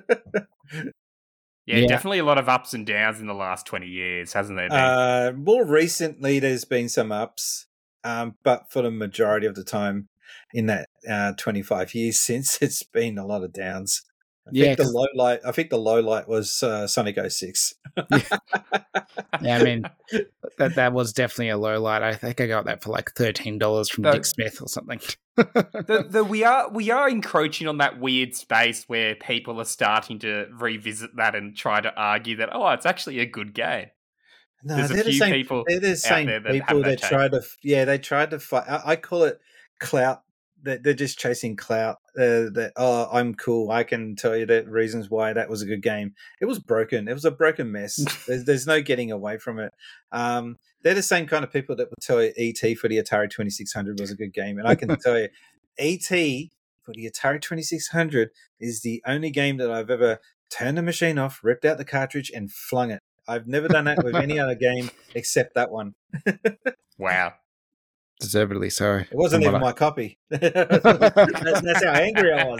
Yeah, definitely a lot of ups and downs in the last 20 years, hasn't there been? More recently, there's been some ups, but for the majority of the time in that 25 years since, it's been a lot of downs. I think the low light was Sonic 06. Yeah, I mean, that was definitely a low light. I think I got that for like $13 from Dick Smith or something. We are encroaching on that weird space where people are starting to revisit that and try to argue that, it's actually a good game. No, There's a few people they're the same people that try to fight. I call it clout. They're just chasing clout. I'm cool. I can tell you the reasons why that was a good game. It was broken. It was a broken mess. There's no getting away from it. They're the same kind of people that would tell you E.T. for the Atari 2600 was a good game. And I can tell you, E.T. for the Atari 2600 is the only game that I've ever turned the machine off, ripped out the cartridge, and flung it. I've never done that with any other game except that one. Wow. Deservedly so. It wasn't even my copy. That's how angry I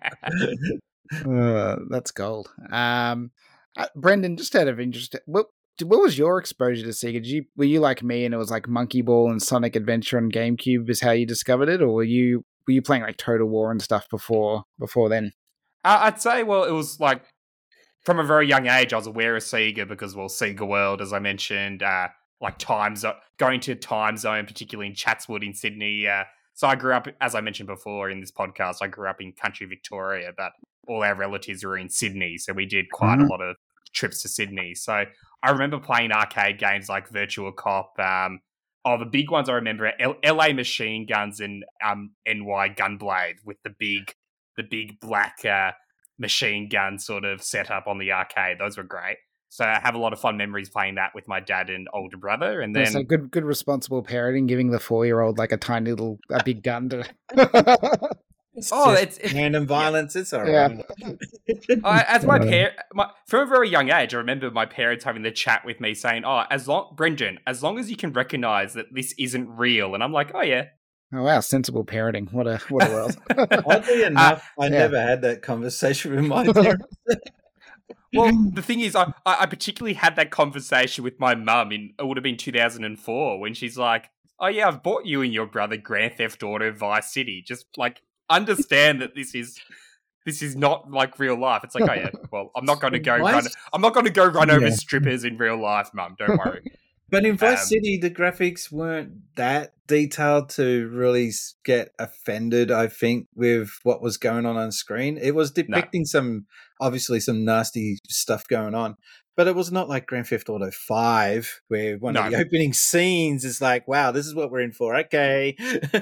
was. That's gold. Brendan, just out of interest, what was your exposure to Sega? Were you like me and it was like Monkey Ball and Sonic Adventure on GameCube is how you discovered it, or were you playing like Total War and stuff before then? I'd say, it was like from a very young age I was aware of Sega because, Sega World, as I mentioned, like going to Time Zone, particularly in Chatswood in Sydney. So I grew up, as I mentioned before in this podcast, I grew up in country Victoria, but all our relatives were in Sydney. So we did quite a lot of trips to Sydney. So I remember playing arcade games like Virtua Cop. The big ones I remember are LA Machine Guns and NY Gunblade with the big black machine gun sort of setup on the arcade. Those were great. So I have a lot of fun memories playing that with my dad and older brother. And then so good responsible parenting, giving the 4-year-old like a big gun to Oh, just it's random violence. It's all Yeah. right. as from a very young age, I remember my parents having the chat with me saying, "Oh, Brendan, as long as you can recognize that this isn't real," and I'm like, "Oh yeah." Oh wow, sensible parenting. What a world. Oddly enough, I never had that conversation with my parents. Well, the thing is, I particularly had that conversation with my mum it would have been 2004 when she's like, "Oh yeah, I've bought you and your brother Grand Theft Auto Vice City. Just like understand that this is not like real life." It's like, "Oh yeah, well, I'm not going to go run over strippers in real life, Mum. Don't worry." But in Vice City, the graphics weren't that detailed to really get offended, I think, with what was going on screen. It was depicting some nasty stuff going on. But it was not like Grand Theft Auto 5, where one of the opening scenes is like, wow, this is what we're in for. Okay.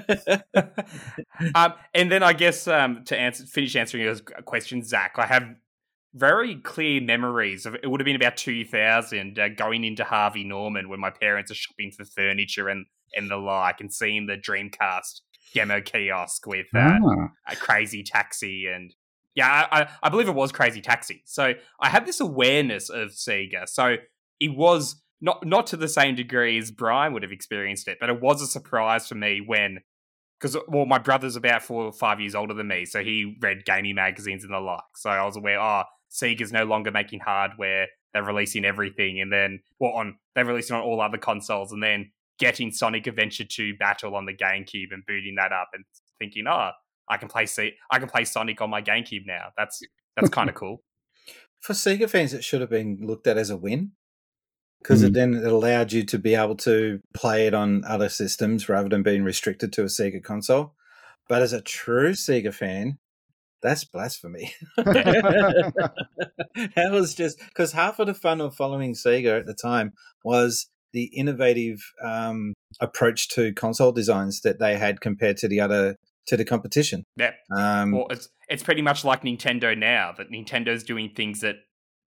And then I guess to finish answering your question, Zach, I have very clear memories of it would have been about 2000 going into Harvey Norman when my parents are shopping for furniture and the like, and seeing the Dreamcast demo kiosk with a Crazy Taxi, and I believe it was Crazy Taxi. So I had this awareness of Sega. So it was not to the same degree as Brian would have experienced it, but it was a surprise for me because my brother's about 4 or 5 years older than me, so he read gaming magazines and the like. So I was aware, Sega's no longer making hardware; they're releasing everything, and then they're releasing on all other consoles, and then getting Sonic Adventure 2 Battle on the GameCube and booting that up, and thinking, I can play Sonic on my GameCube now. That's kind of cool. For Sega fans, it should have been looked at as a win, because then it allowed you to be able to play it on other systems rather than being restricted to a Sega console. But as a true Sega fan, that's blasphemy. That was just because half of the fun of following Sega at the time was the innovative approach to console designs that they had compared to the competition. Yeah. Well, it's pretty much like Nintendo now, that Nintendo's doing things that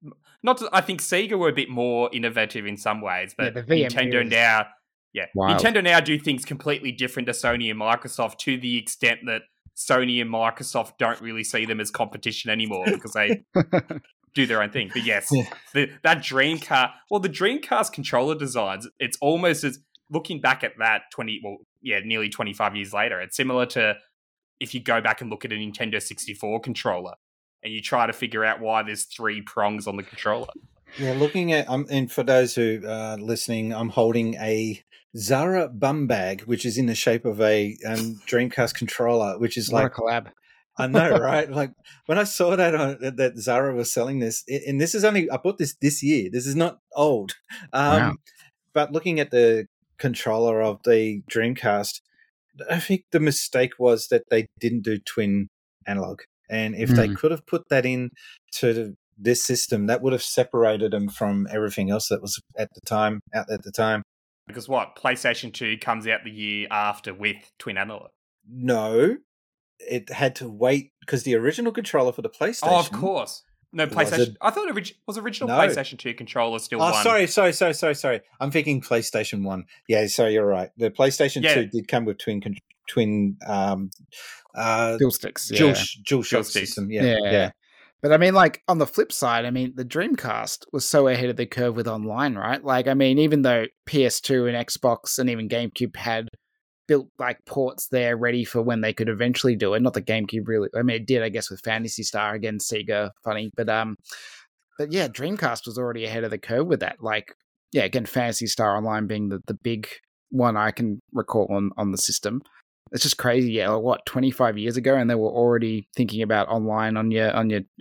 I think Sega were a bit more innovative in some ways, but Nintendo now, Nintendo now do things completely different to Sony and Microsoft, to the extent that Sony and Microsoft don't really see them as competition anymore because they do their own thing. But yes, that Dreamcast, the Dreamcast controller designs, it's almost as, looking back at that nearly 25 years later, it's similar to if you go back and look at a Nintendo 64 controller and you try to figure out why there's 3 prongs on the controller. Yeah, looking at, and for those who are listening, I'm holding a Zara bum bag, which is in the shape of a Dreamcast controller, which is what a collab. I know, right? Like when I saw that Zara was selling this, and this is I bought this year. This is not old. Wow. But looking at the controller of the Dreamcast, I think the mistake was that they didn't do twin analog. And if they could have put that in to this system, that would have separated them from everything else that was out at the time. Because PlayStation 2 comes out the year after with twin analog? No, it had to wait because the original controller for the PlayStation. Oh, of course. No, PlayStation. I thought original PlayStation 2 controller still one. Sorry. I'm thinking PlayStation 1. Yeah, sorry, you're right. The PlayStation 2 did come with twin dual sticks. Dual shock system. Yeah. But I mean, like, on the flip side, I mean, the Dreamcast was so ahead of the curve with online, right? Like, I mean, even though PS2 and Xbox and even GameCube had built, like, ports there ready for when they could eventually do it. Not that GameCube really... I mean, it did, I guess, with Phantasy Star. Again, Sega, funny. But yeah, Dreamcast was already ahead of the curve with that. Like, yeah, again, Phantasy Star Online being the big one I can recall on the system. It's just crazy. Yeah, 25 years ago, and they were already thinking about online on your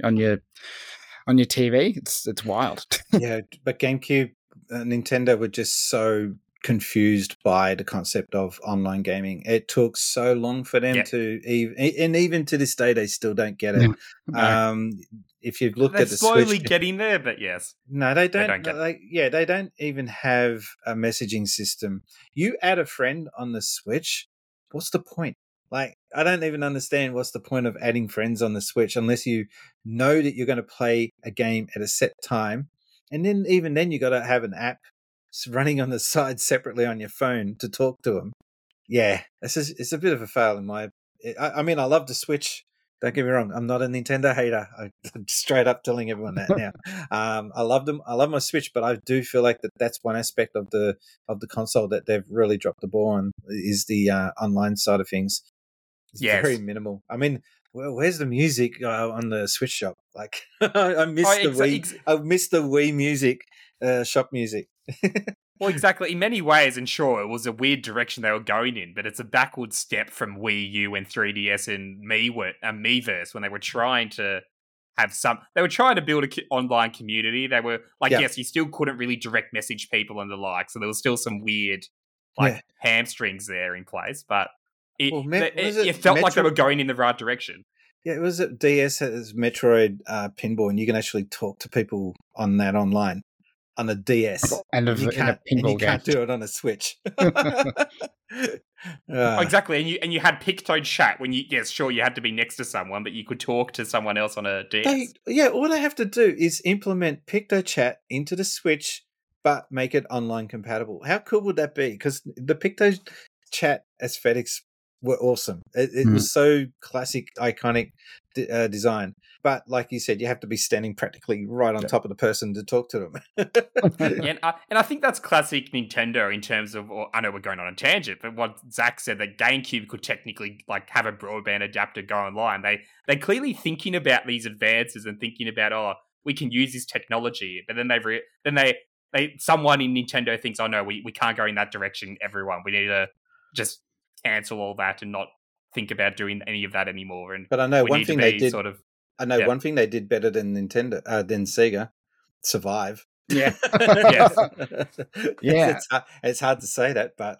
TV. It's wild. Yeah, but GameCube, Nintendo were just so confused by the concept of online gaming. It took so long for them to even to this day, they still don't get it. If you look at the slowly Switch, getting there, but yes, no, they don't. They don't even have a messaging system. You add a friend on the Switch. What's the point? Like, I don't even understand what's the point of adding friends on the Switch unless you know that you're going to play a game at a set time. And then even then you got to have an app running on the side separately on your phone to talk to them. Yeah, it's a bit of a fail in I mean, I love the Switch. Don't get me wrong. I'm not a Nintendo hater. I'm straight up telling everyone that now. I love them. I love my Switch, but I do feel like that's one aspect of the console that they've really dropped the ball on is the online side of things. It's very minimal. I mean, well, where's the music on the Switch shop? Like, I missed the Wii. I missed the Wii music, shop music. Well, exactly. In many ways, and sure, it was a weird direction they were going in, but it's a backward step from Wii U and 3DS and Miiverse when they were trying to have they were trying to build an online community. They were like, yes, you still couldn't really direct message people and the like, so there was still some weird hamstrings there in place, but it felt like they were going in the right direction. Yeah, it was at DS as Metroid Pinball, and you can actually talk to people on that online. On a DS, and you can't do it on a Switch. Exactly, and you had Picto Chat when you had to be next to someone, but you could talk to someone else on a DS. All they have to do is implement Picto Chat into the Switch, but make it online compatible. How cool would that be? Because the Picto Chat aesthetics were awesome. It was so classic, iconic design. But like you said, you have to be standing practically right on top of the person to talk to them. And I think that's classic Nintendo in terms of, I know we're going on a tangent, but what Zach said, that GameCube could technically like have a broadband adapter go online. They're clearly thinking about these advances and thinking about, we can use this technology. But then someone in Nintendo thinks, oh no, we can't go in that direction, everyone. We need to just cancel all that and not think about doing any of that anymore. But I know one thing they did one thing they did better than Nintendo than Sega, Survive. Yeah. Yes. Yeah. It's hard to say that, but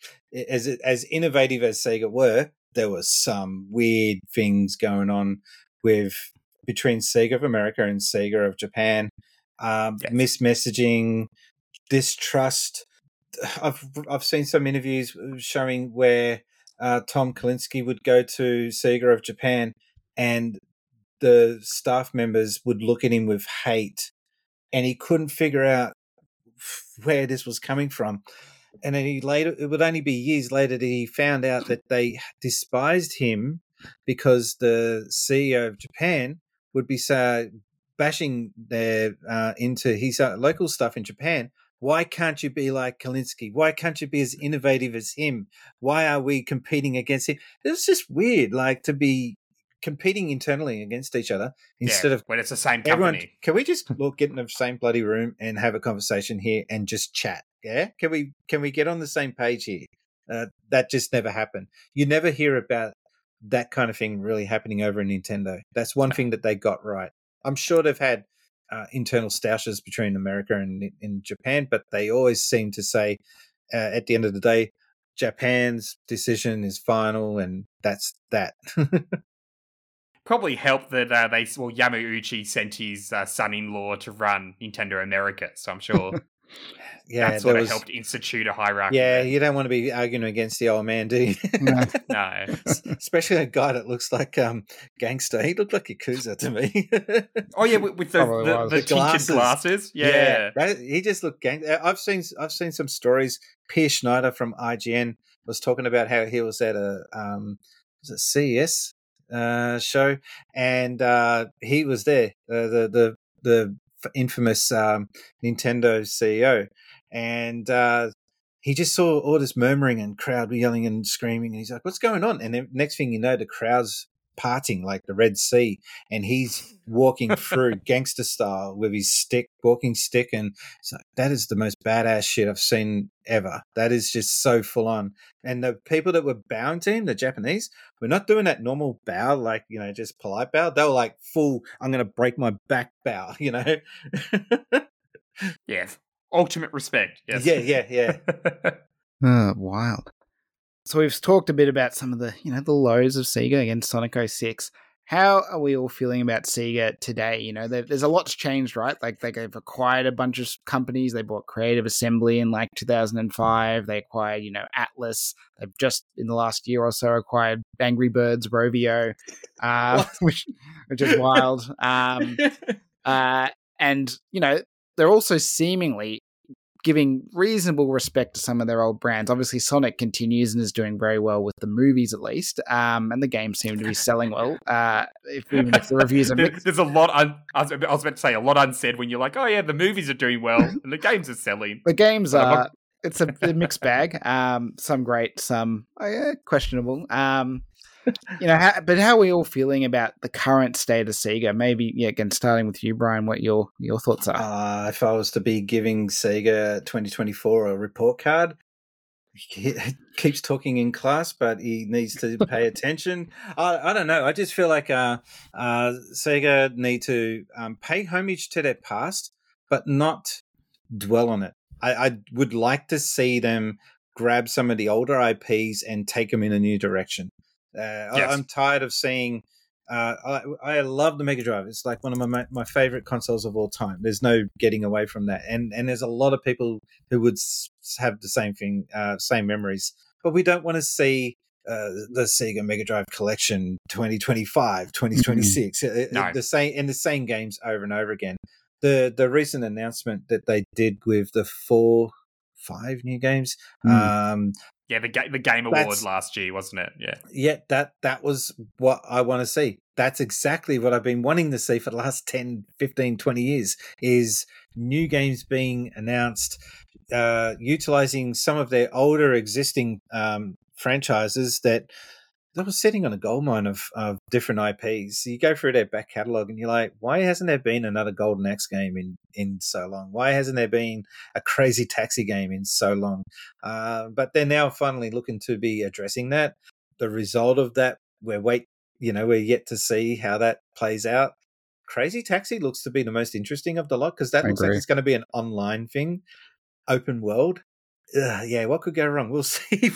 as innovative as Sega were, there was some weird things going on between Sega of America and Sega of Japan. Mismessaging, distrust. I've seen some interviews showing where Tom Kalinske would go to Sega of Japan and the staff members would look at him with hate, and he couldn't figure out where this was coming from. And then it would only be years later that he found out that they despised him because the CEO of Japan would be bashing into his local stuff in Japan. Why can't you be like Kalinske? Why can't you be as innovative as him? Why are we competing against him? It's just weird, like to be competing internally against each other instead of when it's the same company. Can we just get in the same bloody room and have a conversation here and just chat? Yeah, can we get on the same page here? That just never happened. You never hear about that kind of thing really happening over in Nintendo. That's one thing that they got right. I'm sure they've had internal stoushes between America and in Japan, but they always seem to say at the end of the day, Japan's decision is final, and that's that. Probably helped that Yamauchi sent his son-in-law to run Nintendo America, so I'm sure that sort of helped institute a hierarchy. Yeah, you don't want to be arguing against the old man, do you? No. Especially a guy that looks like Gangster. He looked like Yakuza to me. Oh yeah, with the tinted glasses. Yeah. He just looked gangster. I've seen some stories. Pierre Schneider from IGN was talking about how he was at a was it CES show, and he was there. The infamous Nintendo CEO, and he just saw all this murmuring and crowd yelling and screaming, and he's like, "What's going on?" And then next thing you know, the crowd's parting like the Red Sea, and he's walking through gangster style with his walking stick, and it's like, that is the most badass shit I've seen ever. That is just so full on. And the people that were bowing to him, the Japanese, were not doing that normal bow, like, just polite bow. They were like full, I'm going to break my back bow, Yeah. Ultimate respect. Yes. Yeah. Wild. So we've talked a bit about some of the, the lows of Sega against Sonic 06. How are we all feeling about Sega today? There's a lot's changed, right? Like they've acquired a bunch of companies. They bought Creative Assembly in 2005. They acquired, Atlas. They've just in the last year or so acquired Angry Birds Rovio, which is wild. And they're also seemingly giving reasonable respect to some of their old brands. Obviously, Sonic continues and is doing very well with the movies, at least, and the games seem to be selling well. Even if the reviews are mixed. There's a lot. I was about to say a lot unsaid when you're like, oh yeah, the movies are doing well and the games are selling. The games are. It's a mixed bag. Some great, some questionable. But how are we all feeling about the current state of Sega? Maybe, again, starting with you, Brian, what your thoughts are. If I was to be giving Sega 2024 a report card, he keeps talking in class, but he needs to pay attention. I don't know. I just feel like Sega need to pay homage to their past, but not dwell on it. I would like to see them grab some of the older IPs and take them in a new direction. Yes. I'm tired of seeing. I love the Mega Drive. It's like one of my favorite consoles of all time. There's no getting away from that. And there's a lot of people who would have the same thing, same memories. But we don't want to see the Sega Mega Drive Collection 2025, 2026. No. The same games over and over again. The recent announcement that they did with the 5 new games. Yeah, the Game Award last year, wasn't it? Yeah, that was what I want to see. That's exactly what I've been wanting to see for the last 10, 15, 20 years, is new games being announced, utilizing some of their older existing franchises that was sitting on a goldmine of different IPs. You go through their back catalogue and you're like, why hasn't there been another Golden Axe game in so long? Why hasn't there been a Crazy Taxi game in so long? But they're now finally looking to be addressing that. The result of that, we're yet to see how that plays out. Crazy Taxi looks to be the most interesting of the lot, because that looks like it's going to be an online thing, open world. What could go wrong? We'll see.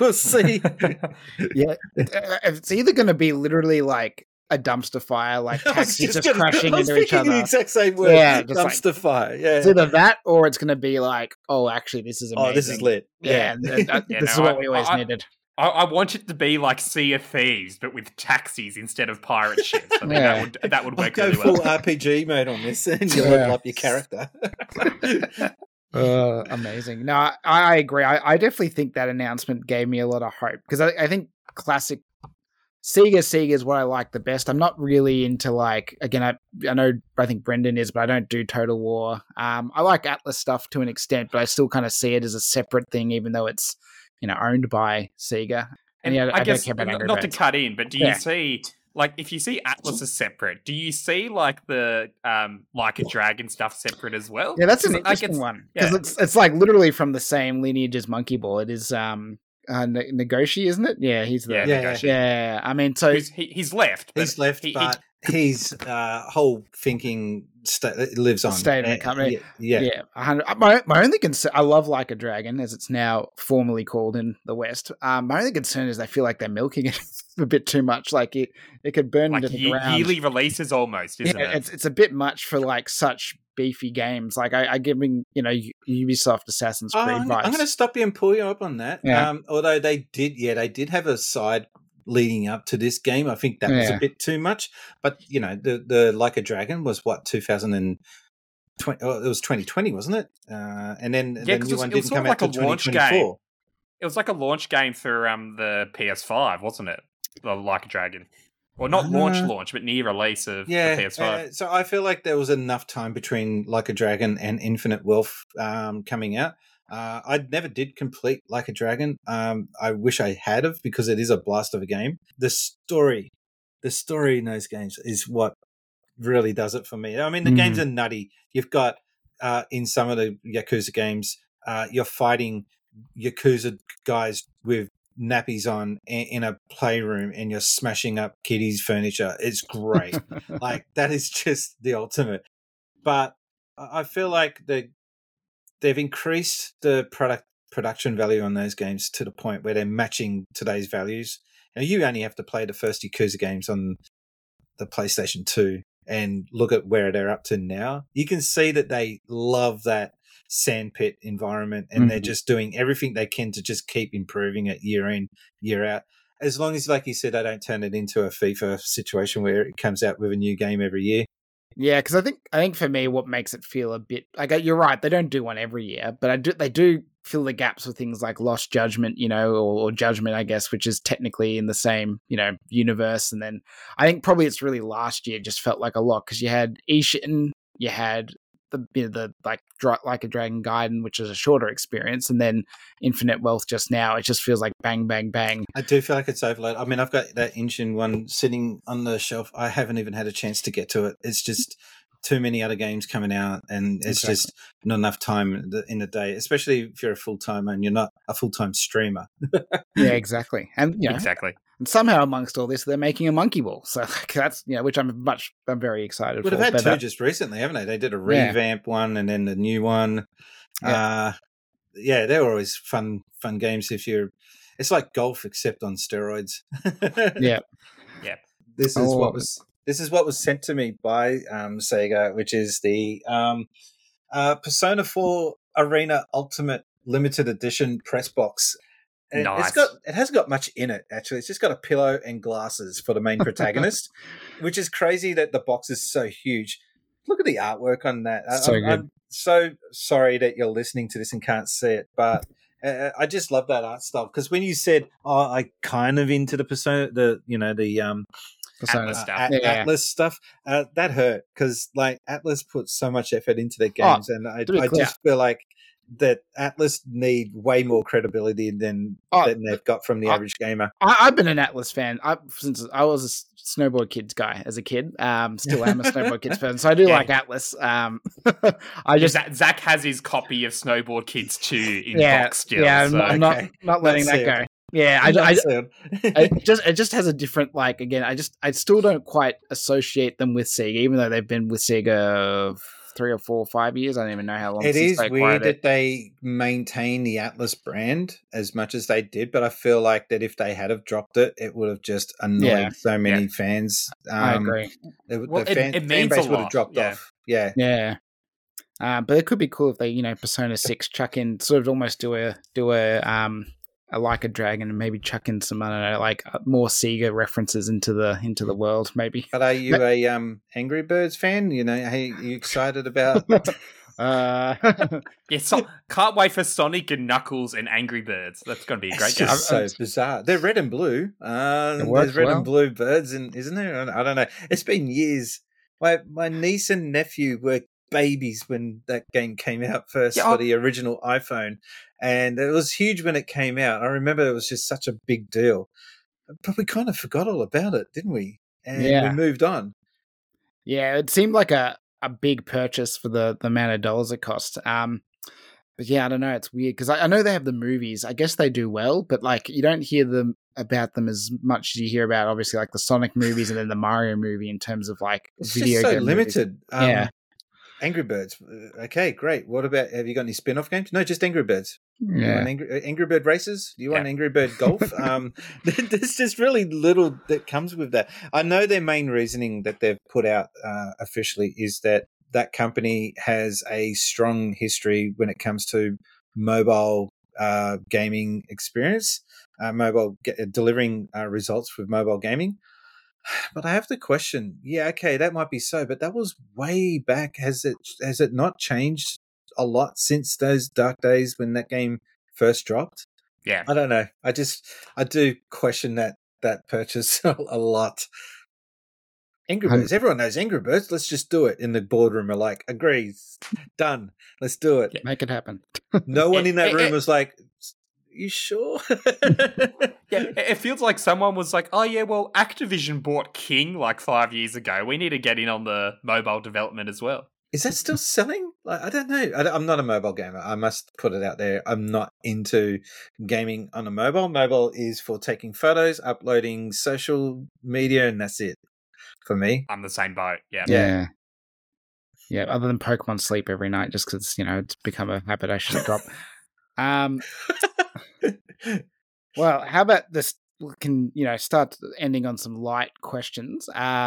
Yeah, it's either going to be literally like a dumpster fire, like taxis just crashing into each other. The exact same word. Yeah, dumpster fire. Yeah, it's either that, or it's going to be like, oh, actually, this is amazing. Oh, this is lit. Yeah, this is what we always needed. I want it to be like Sea of Thieves, but with taxis instead of pirate ships. I think that would work really well. Go full RPG mode on this, and you'll level up your character. Amazing. No, I agree. I definitely think that announcement gave me a lot of hope, because I think classic Sega is what I like the best. I'm not really into, like, again, I think Brendan is, but I don't do Total War. I like Atlas stuff to an extent, but I still kind of see it as a separate thing, even though it's owned by Sega. And I guess, don't care about not to cut in, but do you see, like, if you see Atlas as separate, do you see, like, the Like a Dragon stuff separate as well? Yeah, that's an interesting one, because it's like literally from the same lineage as Monkey Ball. It is Nagoshi, isn't it? Yeah, he's there. Yeah. I mean, so he's left. He's left, but his whole thinking lives on. Stayed in the company. Yeah. My only concern, I love Like a Dragon, as it's now formally called in the West. My only concern is I feel like they're milking it a bit too much. Like it could burn into the ground. Yearly releases almost, isn't it? It's a bit much for like such beefy games. Like I giving Ubisoft Assassin's Creed vibes. I'm going to stop you and pull you up on that. Yeah. Although they did have a side leading up to this game. I think that was a bit too much. But the Like a Dragon was what, 2020? Oh, it was 2020, wasn't it? And then the new one didn't come out until 2024. It was like a launch game for the PS5, wasn't it? The Like a Dragon. Well, not launch, but near release of the PS5. So I feel like there was enough time between Like a Dragon and Infinite Wealth coming out. I never did complete Like a Dragon. I wish I had of, because it is a blast of a game. The story in those games is what really does it for me. I mean, the games are nutty. You've got in some of the Yakuza games, you're fighting Yakuza guys with nappies on in a playroom, and you're smashing up kiddies' furniture. It's great. Like, that is just the ultimate. But I feel like they've increased the production value on those games to the point where they're matching today's values. Now, you only have to play the first Yakuza games on the PlayStation 2 and look at where they're up to now. You can see that they love that sandpit environment, and they're just doing everything they can to just keep improving it year in, year out. As long as, like you said, they don't turn it into a FIFA situation where it comes out with a new game every year. Yeah, because I think for me, what makes it feel a bit like you're right, they don't do one every year, but they do fill the gaps with things like Lost Judgment, or Judgment, I guess, which is technically in the same universe. And then I think probably it's really last year just felt like a lot because you had Ishin, you had the like a Dragon Gaiden, which is a shorter experience, and then Infinite Wealth just now. It just feels like bang, bang, bang. I do feel like it's overload. I mean, I've got that Inshin one sitting on the shelf. I haven't even had a chance to get to it. It's just too many other games coming out, and it's just not enough time in the day, especially if you're a full-timer and you're not a full-time streamer. Yeah, exactly. And exactly. And somehow amongst all this, they're making a Monkey Ball. So that's, which I'm very excited for. They've had two just recently, haven't they? They did a revamp one and then the new one. Yeah, they're always fun games it's like golf except on steroids. Yeah. Yeah. This is what was sent to me by Sega, which is the Persona 4 Arena Ultimate Limited Edition press box. And nice. It hasn't got much in it, actually. It's just got a pillow and glasses for the main protagonist, which is crazy that the box is so huge. Look at the artwork on that. I'm so sorry that you're listening to this and can't see it, but I just love that art style. Because when you said, I kind of into the Persona, Atlas stuff. Atlas stuff, that hurt because like Atlas puts so much effort into their games, and I just feel like that Atlas need way more credibility than they've got from the average gamer. I've been an Atlas fan since I was a Snowboard Kids guy as a kid. Still am a Snowboard Kids fan, so I do like Atlas. Zach has his copy of Snowboard Kids 2 in box still. Yeah, so. I'm not letting that go. Yeah, it just has a different again. I still don't quite associate them with Sega, even though they've been with Sega 3 or 4 or 5 years. I don't even know how long. It is weird that they maintain the Atlas brand as much as they did, but I feel like that if they had have dropped it, it would have just annoyed so many fans. I agree. The fan base would have dropped off. Yeah. But it could be cool if they, Persona 6 chuck in, sort of almost do a Like a Dragon and maybe chuck in some, I don't know, more Sega references into the world, maybe. But are you a Angry Birds fan? Are you excited about? Can't wait for Sonic and Knuckles and Angry Birds. That's going to be a great game. It's so bizarre. They're red and blue. There's red and blue birds, isn't there? I don't know. It's been years. My niece and nephew were babies when that game came out first for the original iPhone, and it was huge when it came out. I remember it was just such a big deal, but we kind of forgot all about it, didn't we? And we moved on. Yeah, it seemed like a big purchase for the amount of dollars it cost. But yeah, I don't know. It's weird because I know they have the movies. I guess they do well, but you don't hear about them as much as you hear about obviously the Sonic movies and then the Mario movie in terms of it's video just so game limited. Yeah. Angry Birds. Okay, great. What about, have you got any spin-off games? No, just Angry Birds. Yeah. Angry Bird Races? Do you want Angry Bird Golf? There's just really little that comes with that. I know their main reasoning that they've put out officially is that company has a strong history when it comes to mobile gaming experience, delivering results with mobile gaming. But I have to question, that might be so, but that was way back. Has it not changed a lot since those dark days when that game first dropped? Yeah. I don't know. I do question that purchase a lot. Angry Birds. Everyone knows Angry Birds. Let's just do it. In the boardroom are like, agrees, done. Let's do it. Make it happen. No one in that room was like, you sure? It feels like someone was like, oh yeah, well, Activision bought King 5 years ago. We need to get in on the mobile development as well. Is that still selling? I don't know. I'm not a mobile gamer. I must put it out there. I'm not into gaming on a mobile. Mobile is for taking photos, uploading social media, and that's it for me. I'm the same boat. Yeah. Other than Pokemon Sleep every night, just because it's become a habit I should drop. Well, how about this? We can start ending on some light questions.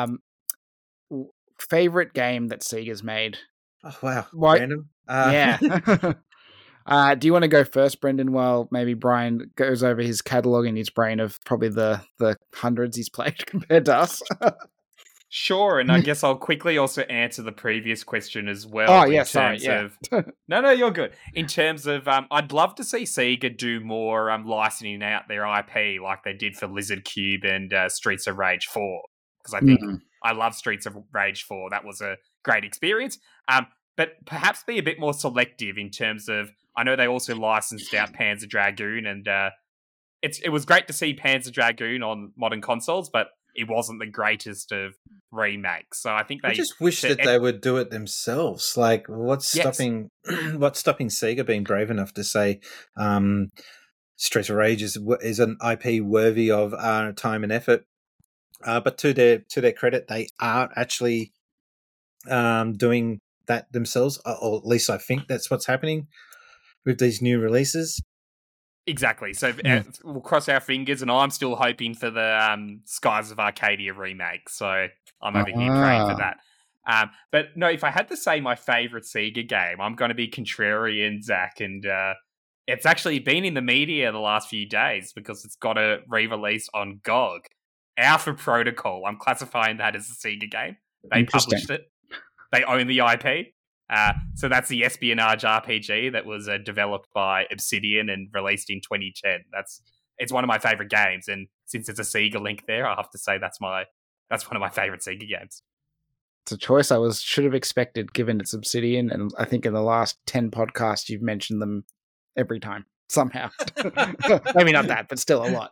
Favorite game that Sega's made? Oh wow, random. Yeah. Do you want to go first, Brendan? While maybe Brian goes over his catalog in his brain of probably the hundreds he's played compared to us. Sure, and I guess I'll quickly also answer the previous question as well. Oh, in yeah, terms sorry, yeah. of no, you're good. In terms of, I'd love to see Sega do more licensing out their IP like they did for Lizard Cube and Streets of Rage 4, because I think I love Streets of Rage 4. That was a great experience. But perhaps be a bit more selective in terms of. I know they also licensed out Panzer Dragoon, and it was great to see Panzer Dragoon on modern consoles, but it wasn't the greatest of remakes. So I think I just wish that they would do it themselves. Like, what's stopping Sega being brave enough to say Streets of Rage is an IP worthy of time and effort? But to their credit, they are actually doing that themselves, or at least I think that's what's happening with these new releases. Exactly. So we'll cross our fingers, and I'm still hoping for the Skies of Arcadia remake. So I'm over here praying for that. But no, if I had to say my favourite Sega game, I'm going to be contrarian, Zach, and it's actually been in the media the last few days because it's got a re-release on GOG. Alpha Protocol. I'm classifying that as a Sega game. They published it. They own the IP. So that's the espionage RPG that was developed by Obsidian and released in 2010. It's one of my favorite games, and since it's a Sega link there, I have to say that's one of my favorite Sega games. It's a choice I should have expected, given it's Obsidian, and I think in the last 10 podcasts you've mentioned them every time somehow. Maybe not that, but still a lot.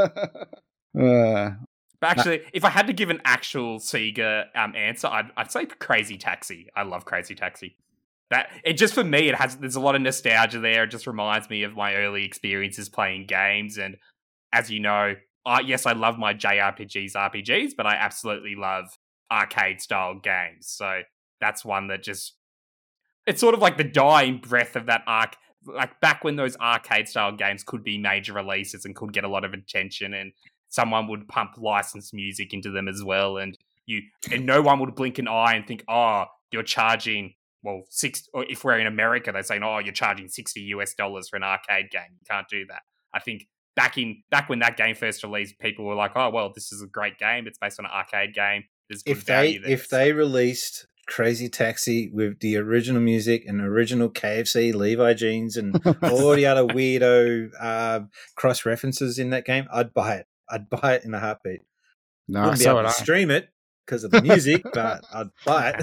But actually, if I had to give an actual Sega answer, I'd say Crazy Taxi. I love Crazy Taxi. Just for me, there's a lot of nostalgia there. It just reminds me of my early experiences playing games. And as you know, yes, I love my RPGs, but I absolutely love arcade-style games. So that's one that it's sort of like the dying breath of that like back when those arcade-style games could be major releases and could get a lot of attention, and someone would pump licensed music into them as well, and no one would blink an eye and think, oh, you're charging, well, or if we're in America, they're saying, oh, you're charging $60 for an arcade game. You can't do that. I think back when that game first released, people were like, oh, well, this is a great game. It's based on an arcade game. There's good value there. If they released Crazy Taxi with the original music and original KFC Levi jeans and all the other weirdo cross references in that game, I'd buy it. I'd buy it in a heartbeat. No, wouldn't be able to stream it because of the music, but I'd buy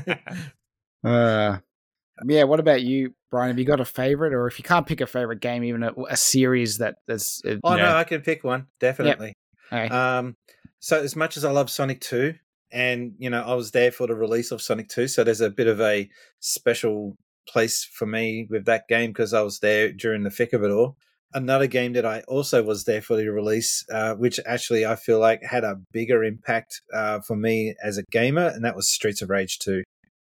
it. Yeah, what about you, Brian? Have you got a favorite, or if you can't pick a favorite game, even a series that is? No, I can pick one definitely. Yep. Okay. So as much as I love Sonic 2, and I was there for the release of Sonic 2, so there's a bit of a special place for me with that game because I was there during the thick of it all. Another game that I also was there for the release, which actually I feel like had a bigger impact for me as a gamer, and that was Streets of Rage 2.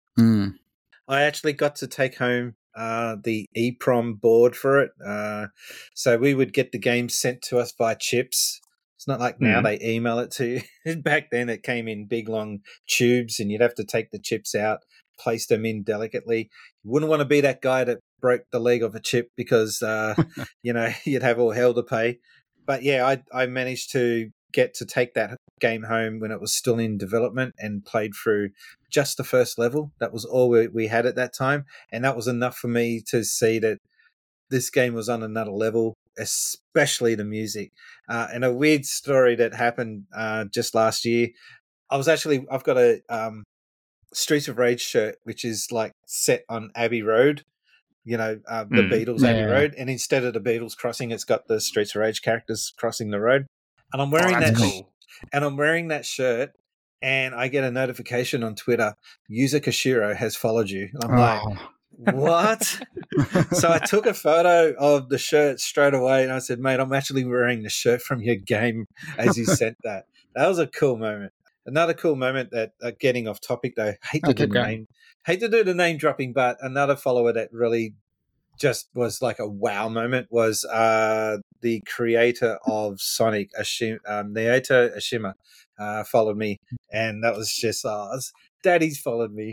I actually got to take home the EEPROM board for it. So we would get the game sent to us by chips. It's not like now they email it to you. Back then it came in big, long tubes, and you'd have to take the chips out, place them in delicately. You wouldn't want to be that guy that broke the leg of a chip because, you'd have all hell to pay. But yeah, I managed to get to take that game home when it was still in development and played through just the first level. That was all we had at that time. And that was enough for me to see that this game was on another level, especially the music. And a weird story that happened just last year. I've got a Streets of Rage shirt, which is like set on Abbey Road, the Beatles Abbey Road. And instead of the Beatles crossing, it's got the Streets of Rage characters crossing the road. And I'm wearing I'm wearing that shirt, and I get a notification on Twitter, user Koshiro has followed you. And I'm like, what? So I took a photo of the shirt straight away, and I said, mate, I'm actually wearing the shirt from your game as you sent that. That was a cool moment. Another cool moment that, getting off topic though, hate to do the name dropping, but another follower that really just was like a wow moment was the creator of Sonic, Naoto Oshima, followed me, and that was just Daddy's followed me.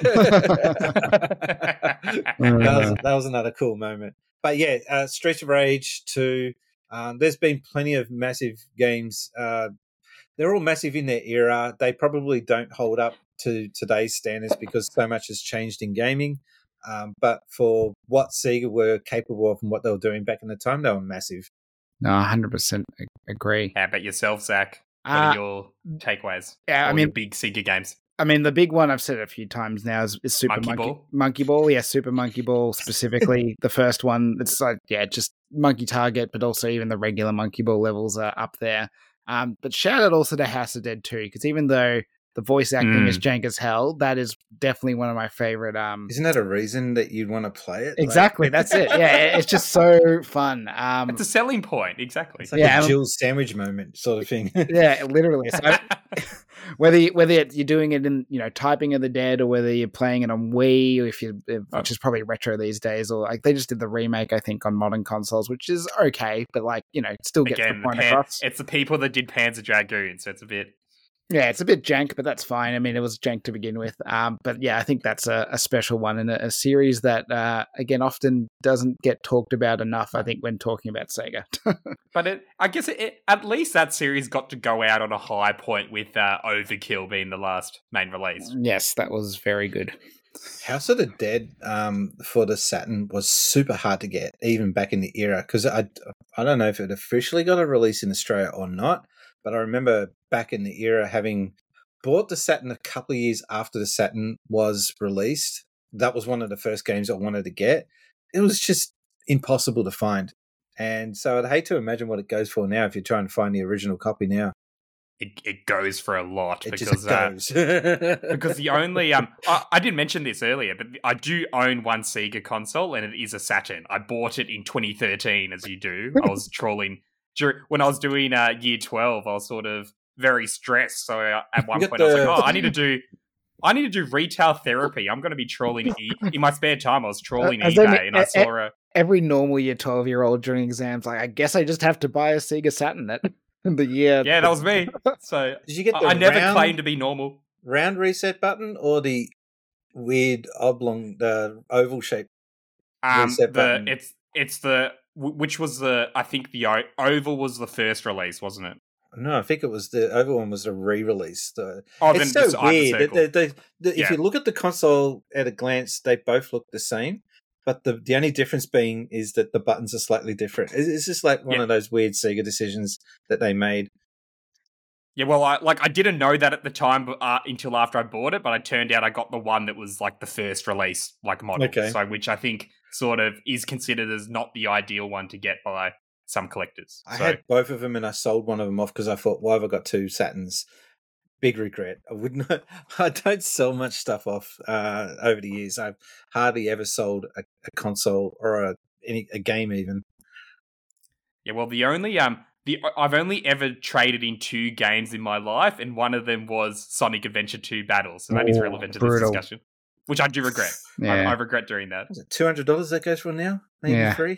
that was another cool moment. But yeah, Streets of Rage 2. There's been plenty of massive games they're all massive in their era. They probably don't hold up to today's standards because so much has changed in gaming. But for what Sega were capable of and what they were doing back in the time, they were massive. No, 100% agree. How about yourself, Zach? What are your takeaways? Yeah, your big Sega games. I mean, the big one I've said it a few times now is Super Monkey Ball. Yeah, Super Monkey Ball specifically. The first one, it's like, just Monkey Target, but also even the regular Monkey Ball levels are up there. But shout out also to House of Dead 2, because even though the voice acting is jank as hell, that is definitely one of my favorite. Isn't that a reason that you'd want to play it? Exactly, that's it. Yeah, it's just so fun. It's a selling point, exactly. It's like a Jill sandwich moment sort of thing. Yeah, literally. So whether you're doing it in Typing of the Dead, or whether you're playing it on Wii, which is probably retro these days, or like they just did the remake, I think, on modern consoles, which is okay, but still gets the point across. It's the people that did Panzer Dragoon, so it's a bit. Yeah, it's a bit jank, but that's fine. I mean, it was jank to begin with. But yeah, I think that's a special one, and a series that, again, often doesn't get talked about enough, I think, when talking about Sega. But I guess at least that series got to go out on a high point with Overkill being the last main release. Yes, that was very good. House of the Dead for the Saturn was super hard to get, even back in the era, because I don't know if it officially got a release in Australia or not. But I remember back in the era having bought the Saturn a couple of years after the Saturn was released. That was one of the first games I wanted to get. It was just impossible to find. And so I'd hate to imagine what it goes for now if you're trying to find the original copy now. It goes for a lot. It just goes. Because the only... I didn't mention this earlier, but I do own one Sega console, and it is a Saturn. I bought it in 2013, as you do. I was trolling... When I was doing year 12, I was sort of very stressed. So at one point I was like, I need to do retail therapy. I'm going to be trolling in my spare time. I was trolling eBay and I saw every normal year 12-year-old during exams, like, I guess I just have to buy a Sega Saturn in the year. Yeah, that was me. So did you get I never claimed to be normal. Round reset button or the weird oblong, the oval shape reset button? It's the... Which was I think the Oval was the first release, wasn't it? No, I think it was the Oval one was a re-release. It's so weird. If you look at the console at a glance, they both look the same. But the only difference being is that the buttons are slightly different. It's just like one of those weird Sega decisions that they made. Yeah, well, I didn't know that at the time until after I bought it, but it turned out I got the one that was like the first release model, so which I think sort of is considered as not the ideal one to get by some collectors. I had both of them and I sold one of them off because I thought, why have I got two Saturns? Big regret. I don't sell much stuff off over the years. I've hardly ever sold a console or a game even. Yeah, well, I've only ever traded in 2 games in my life, and one of them was Sonic Adventure 2 Battle, so that is relevant to this discussion, which I do regret. Yeah. I regret doing that. Is it $200 that goes for now? Maybe free?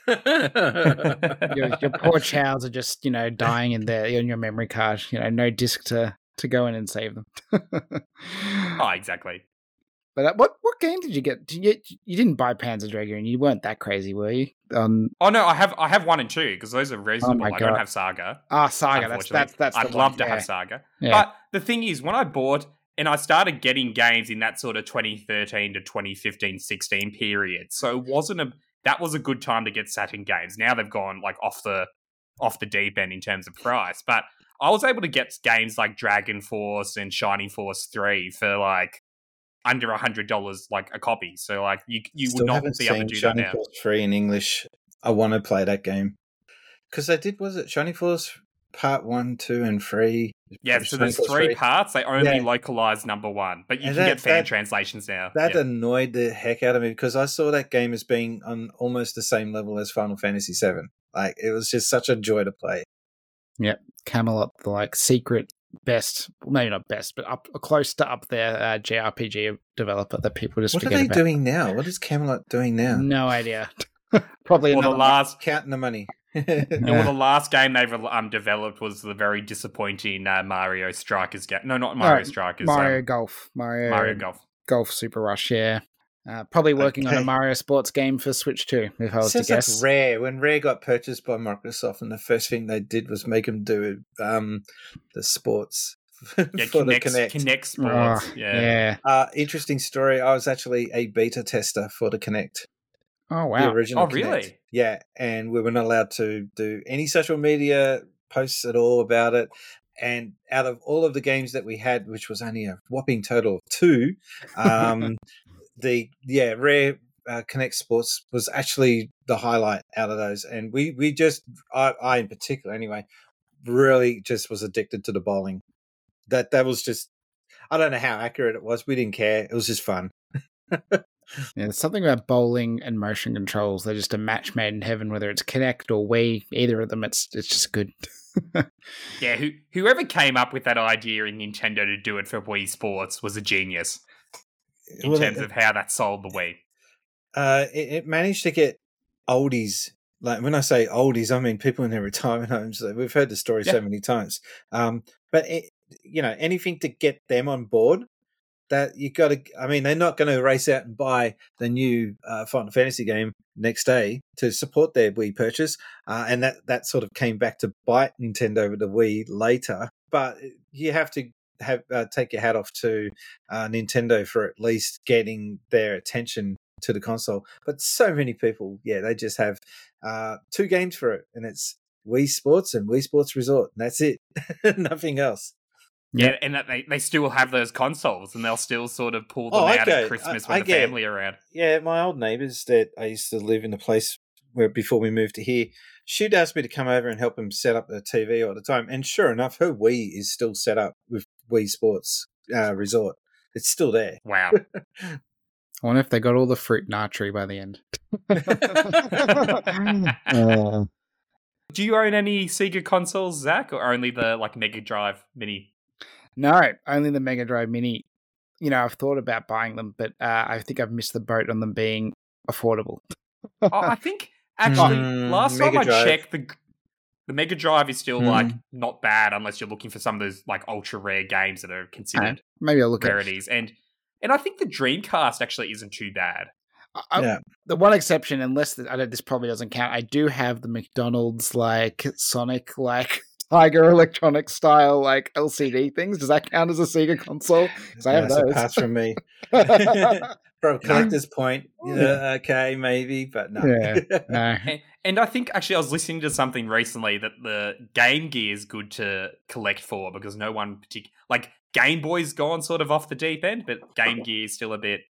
your poor childs are just, dying in your memory card. No disc to go in and save them. Oh, exactly. But what game did you get? You didn't buy Panzer Dragoon. You weren't that crazy, were you? Oh no, I have 1 and 2 because those are reasonable. I don't have Saga. Saga. That's. I'd love to have Saga. Yeah. But the thing is, when I bought and I started getting games in that sort of 2013 to 2015, 16 period, so that was a good time to get Saturn games. Now they've gone off the deep end in terms of price, but I was able to get games like Dragon Force and Shining Force 3 for under $100 a copy. So you would not be able to do that now. Shining Force 3 in English. I want to play that game. Because they did, was it Shining Force Part 1, 2 and 3? Yeah, so there's 3 parts. They only localize number 1. But you can get fan translations now. That annoyed the heck out of me because I saw that game as being on almost the same level as Final Fantasy VII. It was just such a joy to play. Yep. Camelot, the secret best, maybe not best, but close to up there JRPG developer that people just forget about. What are they doing now? What is Camelot doing now? No idea. Probably counting the money. Well, the last game they've developed was the very disappointing Mario Strikers game. No, not Mario Strikers. Mario Golf. Mario Golf. Golf Super Rush, yeah. Probably working on a Okay. Mario Sports game for Switch too, if I was to Sounds like guess. Rare. When Rare got purchased by Microsoft, and the first thing they did was make them do the sports Yeah, for the Kinect. Connect Sports. Yeah. Interesting story. I was actually a beta tester for the Kinect, Oh, the wow. original Oh, Kinect. really? Yeah, and we were not allowed to do any social media posts at all about it. And out of all of the games that we had, which was only a whopping total of 2, Rare Connect Sports was actually the highlight out of those. And we just, I in particular anyway, really just was addicted to the bowling. That was just, I don't know how accurate it was. We didn't care. It was just fun. Yeah, there's something about bowling and motion controls. They're just a match made in heaven, whether it's Kinect or Wii, either of them, it's just good. Yeah, whoever came up with that idea in Nintendo to do it for Wii Sports was a genius in terms of how that sold the Wii. It managed to get oldies. Like when I say oldies, I mean people in their retirement homes. We've heard the story so many times. But anything to get them on board. That you got to. I mean, they're not going to race out and buy the new Final Fantasy game next day to support their Wii purchase, and that sort of came back to bite Nintendo with the Wii later. But you have to take your hat off to Nintendo for at least getting their attention to the console. But so many people, they just have 2 games for it, and it's Wii Sports and Wii Sports Resort, and that's it. Nothing else. Yeah, and that they still have those consoles, and they'll still sort of pull them out at Christmas when the family are around. Yeah, my old neighbours that I used to live in a place where before we moved to here, she'd asked me to come over and help him set up the TV all the time. And sure enough, her Wii is still set up with Wii Sports Resort. It's still there. Wow. I wonder if they got all the fruit and archery by the end. Do you own any Sega consoles, Zach, or only the Mega Drive Mini? No, only the Mega Drive Mini. I've thought about buying them, but I think I've missed the boat on them being affordable. I think actually last time I checked, the Mega Drive is still not bad unless you're looking for some of those ultra rare games that are considered maybe I'll look rarities. And I think the Dreamcast actually isn't too bad. The one exception, unless this probably doesn't count, I do have the McDonald's Sonic Tiger Electronic style LCD things. Does that count as a Sega console? Because I have those. It passed from me. From a collector's point, okay, maybe, but no. Yeah, no. And I think actually I was listening to something recently that the Game Gear is good to collect for because no one Game Boy's gone sort of off the deep end, but Game Gear is still a bit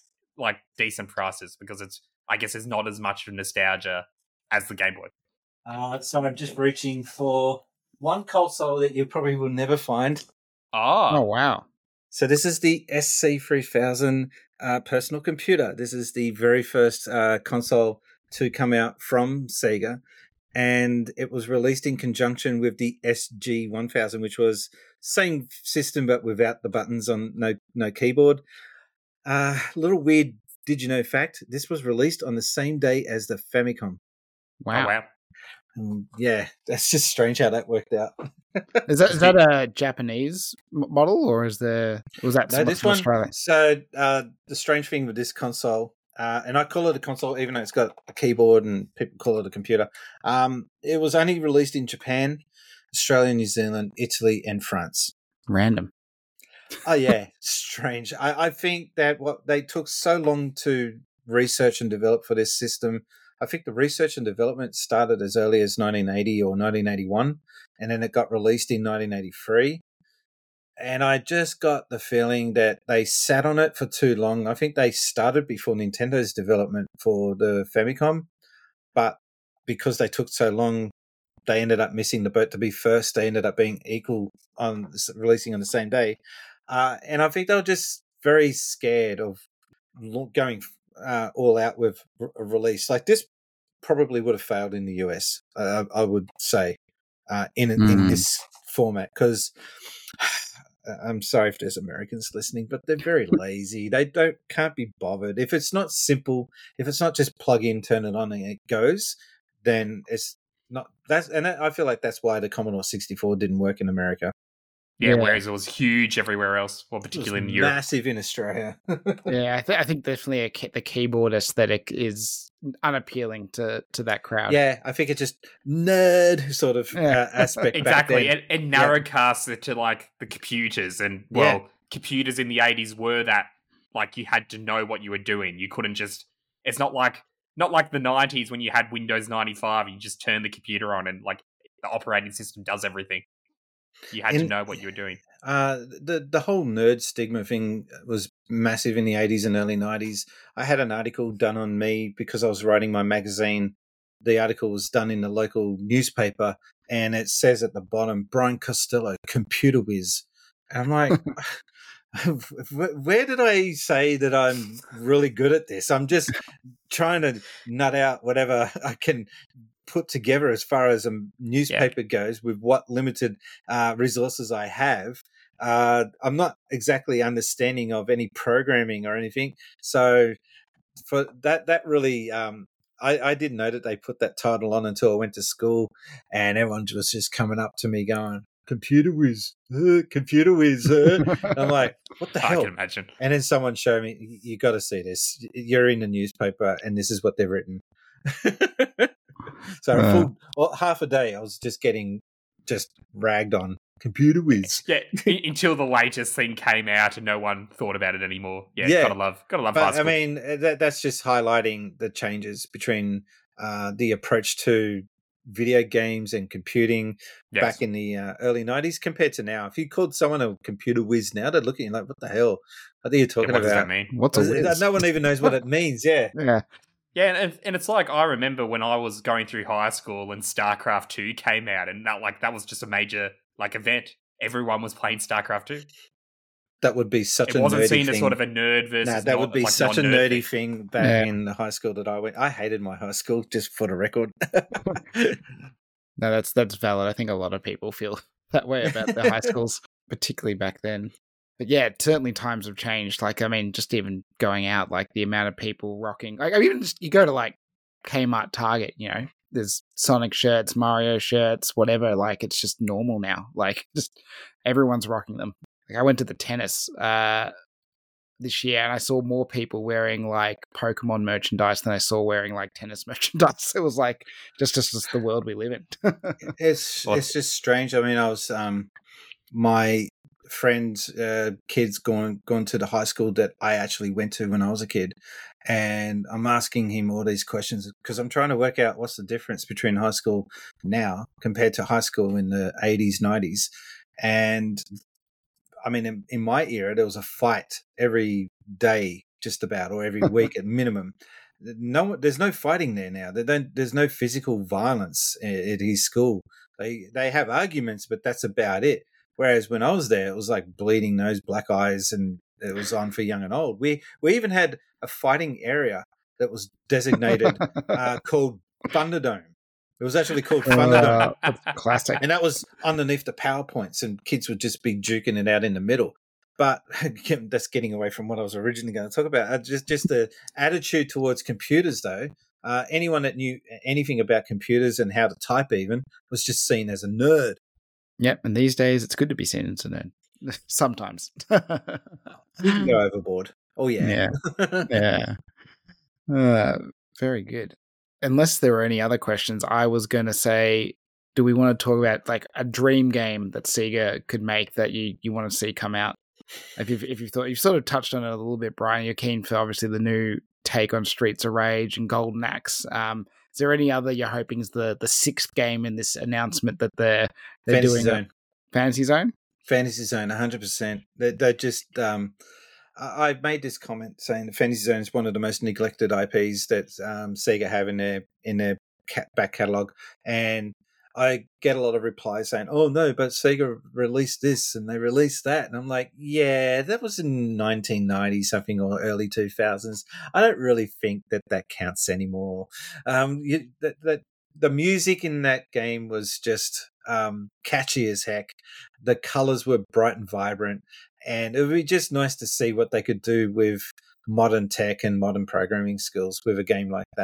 decent prices because I guess it's not as much of nostalgia as the Game Boy. So I'm just reaching for one console that you probably will never find. Oh, wow. So this is the SC3000 personal computer. This is the very first console to come out from Sega, and it was released in conjunction with the SG1000, which was same system but without the buttons on no keyboard. Little weird did you know fact, this was released on the same day as the Famicom. Wow. Oh, wow. Yeah, that's just strange how that worked out. Is that a Japanese model, or was that this one? Australia? So the strange thing with this console, and I call it a console even though it's got a keyboard and people call it a computer, it was only released in Japan, Australia, New Zealand, Italy, and France. Random. Oh yeah, strange. I think that what they took so long to research and develop for this system, I think the research and development started as early as 1980 or 1981, and then it got released in 1983. And I just got the feeling that they sat on it for too long. I think they started before Nintendo's development for the Famicom, but because they took so long, they ended up missing the boat to be first. They ended up being equal on releasing on the same day. And I think they were just very scared of going all out with a release. Like this probably would have failed in the US, I would say, in this format. Because I'm sorry if there's Americans listening, but they're very lazy. They can't be bothered. If it's not simple, if it's not just plug in, turn it on, and it goes, then it's not. I feel like that's why the Commodore 64 didn't work in America. Yeah, whereas it was huge everywhere else, well, particularly in Europe. Massive in Australia. Yeah, I think definitely the keyboard aesthetic is unappealing to that crowd. Yeah, I think it's just nerd sort of aspect. Exactly, back then. and narrowcasts it to like the computers, and computers in the 80s were that, like, you had to know what you were doing. You couldn't just. It's not like the 90s when you had Windows 95, you just turn the computer on and like the operating system does everything. You had to know what you were doing. The whole nerd stigma thing was massive in the 80s and early 90s. I had an article done on me because I was writing my magazine. The article was done in the local newspaper, and it says at the bottom, Brian Costello, computer whiz. And I'm like, where did I say that I'm really good at this? I'm just trying to nut out whatever I can put together as far as a newspaper goes with what limited resources I have. I'm not exactly understanding of any programming or anything. So for that really, I didn't know that they put that title on until I went to school, and everyone was just coming up to me going, computer whiz, computer whiz. I'm like, what the hell? I can imagine. And then someone showed me, you got to see this. You're in the newspaper and this is what they've written. So half a day I was just getting ragged on computer whiz. Yeah, until the latest thing came out and no one thought about it anymore. Yeah. Gotta love high school. I mean, that's just highlighting the changes between the approach to video games and computing back in the early 90s compared to now. If you called someone a computer whiz now, they'd look at you like, what the hell are you talking about? What does that mean? What's a whiz? No one even knows what it means. Yeah. Yeah, and it's like, I remember when I was going through high school and StarCraft 2 came out, and that was just a major event. Everyone was playing StarCraft 2. That would be such a nerdy thing. It wasn't seen as sort of a nerd versus that would be such a nerdy thing back in the high school that I went. I hated my high school, just for the record. No, that's valid. I think a lot of people feel that way about their high schools, particularly back then. But yeah, certainly times have changed. Like, I mean, just even going out, like the amount of people rocking. Like, even just you go to like Kmart, Target, there's Sonic shirts, Mario shirts, whatever. Like, it's just normal now. Like, just everyone's rocking them. Like, I went to the tennis this year, and I saw more people wearing like Pokemon merchandise than I saw wearing like tennis merchandise. It was like just the world we live in. It's just strange. I mean, I was my friends' kids gone to the high school that I actually went to when I was a kid, and I'm asking him all these questions because I'm trying to work out what's the difference between high school now compared to high school in the 80s, 90s. And I mean, in my era, there was a fight every day, just about, or every week at minimum. There's no fighting there now. There's no physical violence at his school. They have arguments, but that's about it. Whereas when I was there, it was like bleeding nose, black eyes, and it was on for young and old. We even had a fighting area that was designated called Thunderdome. It was actually called Thunderdome. Classic. And that was underneath the PowerPoints, and kids would just be juking it out in the middle. But that's getting away from what I was originally going to talk about. Just the attitude towards computers, though. Anyone that knew anything about computers and how to type even was just seen as a nerd. Yep, and these days it's good to be seen as a nerd. Sometimes. You can go overboard. Oh, yeah. Yeah. Very good. Unless there were any other questions, I was going to say, do we want to talk about like a dream game that Sega could make that you want to see come out? If you thought, you've sort of touched on it a little bit, Brian, you're keen for obviously the new take on Streets of Rage and Golden Axe. Is there any other you're hoping is the sixth game in this announcement that they're Fantasy doing? Zone. Fantasy Zone? Fantasy Zone, 100%. They're just... I made this comment saying that Fantasy Zone is one of the most neglected IPs that Sega have in their back catalogue, and I get a lot of replies saying, "Oh no, but Sega released this and they released that," and I'm like, "Yeah, that was in 1990 something or early 2000s. I don't really think that counts anymore." The music in that game was just catchy as heck. The colors were bright and vibrant. And it would be just nice to see what they could do with modern tech and modern programming skills with a game like that.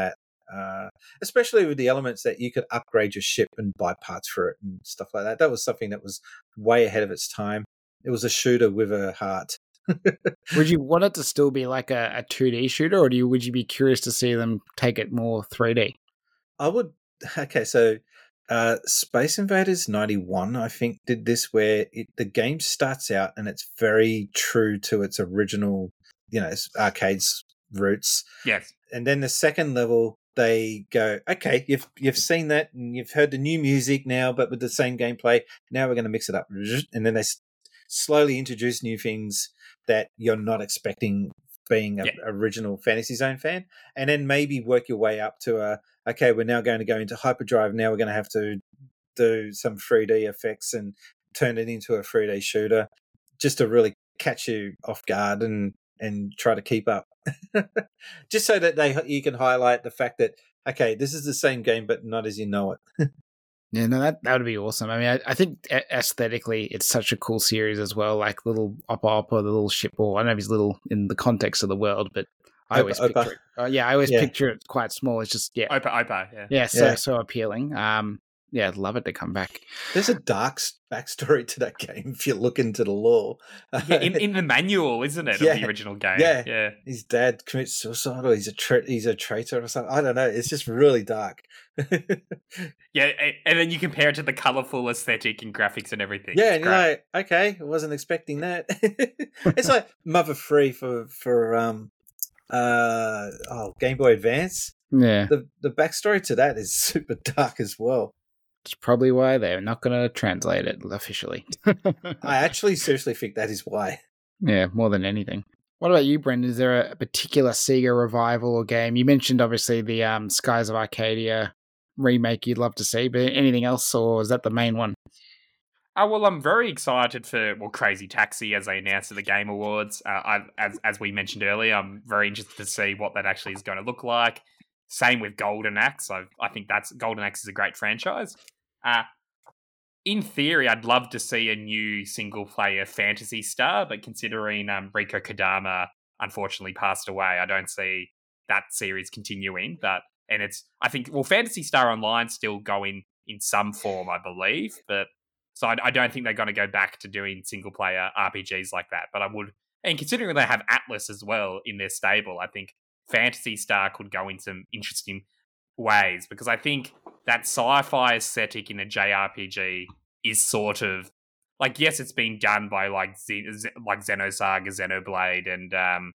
especially with the elements that you could upgrade your ship and buy parts for it and stuff like that. That was something that was way ahead of its time. It was a shooter with a heart. Would you want it to still be like a 2D shooter, or would you be curious to see them take it more 3D? I would. Okay, so Space Invaders 91, I think, did this where the game starts out and it's very true to its original, arcade's roots. Yes. And then the second level, they go, okay, you've seen that and you've heard the new music now, but with the same gameplay. Now we're going to mix it up. And then they slowly introduce new things that you're not expecting being an original Fantasy Zone fan. And then maybe work your way up to okay, we're now going to go into hyperdrive. Now we're going to have to do some 3D effects and turn it into a 3D shooter just to really catch you off guard and try to keep up. Just so that you can highlight the fact that, okay, this is the same game, but not as you know it. Yeah, no, that would be awesome. I mean, I think aesthetically, it's such a cool series as well. Like little Oppa, the little ship, or I don't know if he's little in the context of the world, but I always picture it. I always picture it quite small. It's just Oppa, so appealing. I'd love it to come back. There's a dark backstory to that game if you look into the lore. In the manual, isn't it, of the original game? Yeah. His dad commits suicide, or he's a traitor or something. I don't know. It's just really dark. Yeah, and then you compare it to the colourful aesthetic and graphics and everything. Yeah, and you're like, okay, I wasn't expecting that. It's like Mother 3 for Game Boy Advance. Yeah. The backstory to that is super dark as well. It's probably why they're not going to translate it officially. I actually seriously think that is why. Yeah, more than anything. What about you, Brendan? Is there a particular Sega revival or game? You mentioned, obviously, the Skies of Arcadia remake you'd love to see, but anything else, or is that the main one? Well, I'm very excited for Crazy Taxi as they announced at the Game Awards. As we mentioned earlier, I'm very interested to see what that actually is going to look like. Same with Golden Axe. I think Golden Axe is a great franchise. In theory, I'd love to see a new single-player Phantasy Star, but considering Rico Kodama unfortunately passed away, I don't see that series continuing. I think Phantasy Star Online's still going in some form, I believe, but so I don't think they're going to go back to doing single-player RPGs like that. But I would, and considering they have Atlas as well in their stable, I think Phantasy Star could go in some interesting ways, because I think that sci-fi aesthetic in a JRPG is sort of like, yes, it's been done by like Xenosaga, Xenoblade, and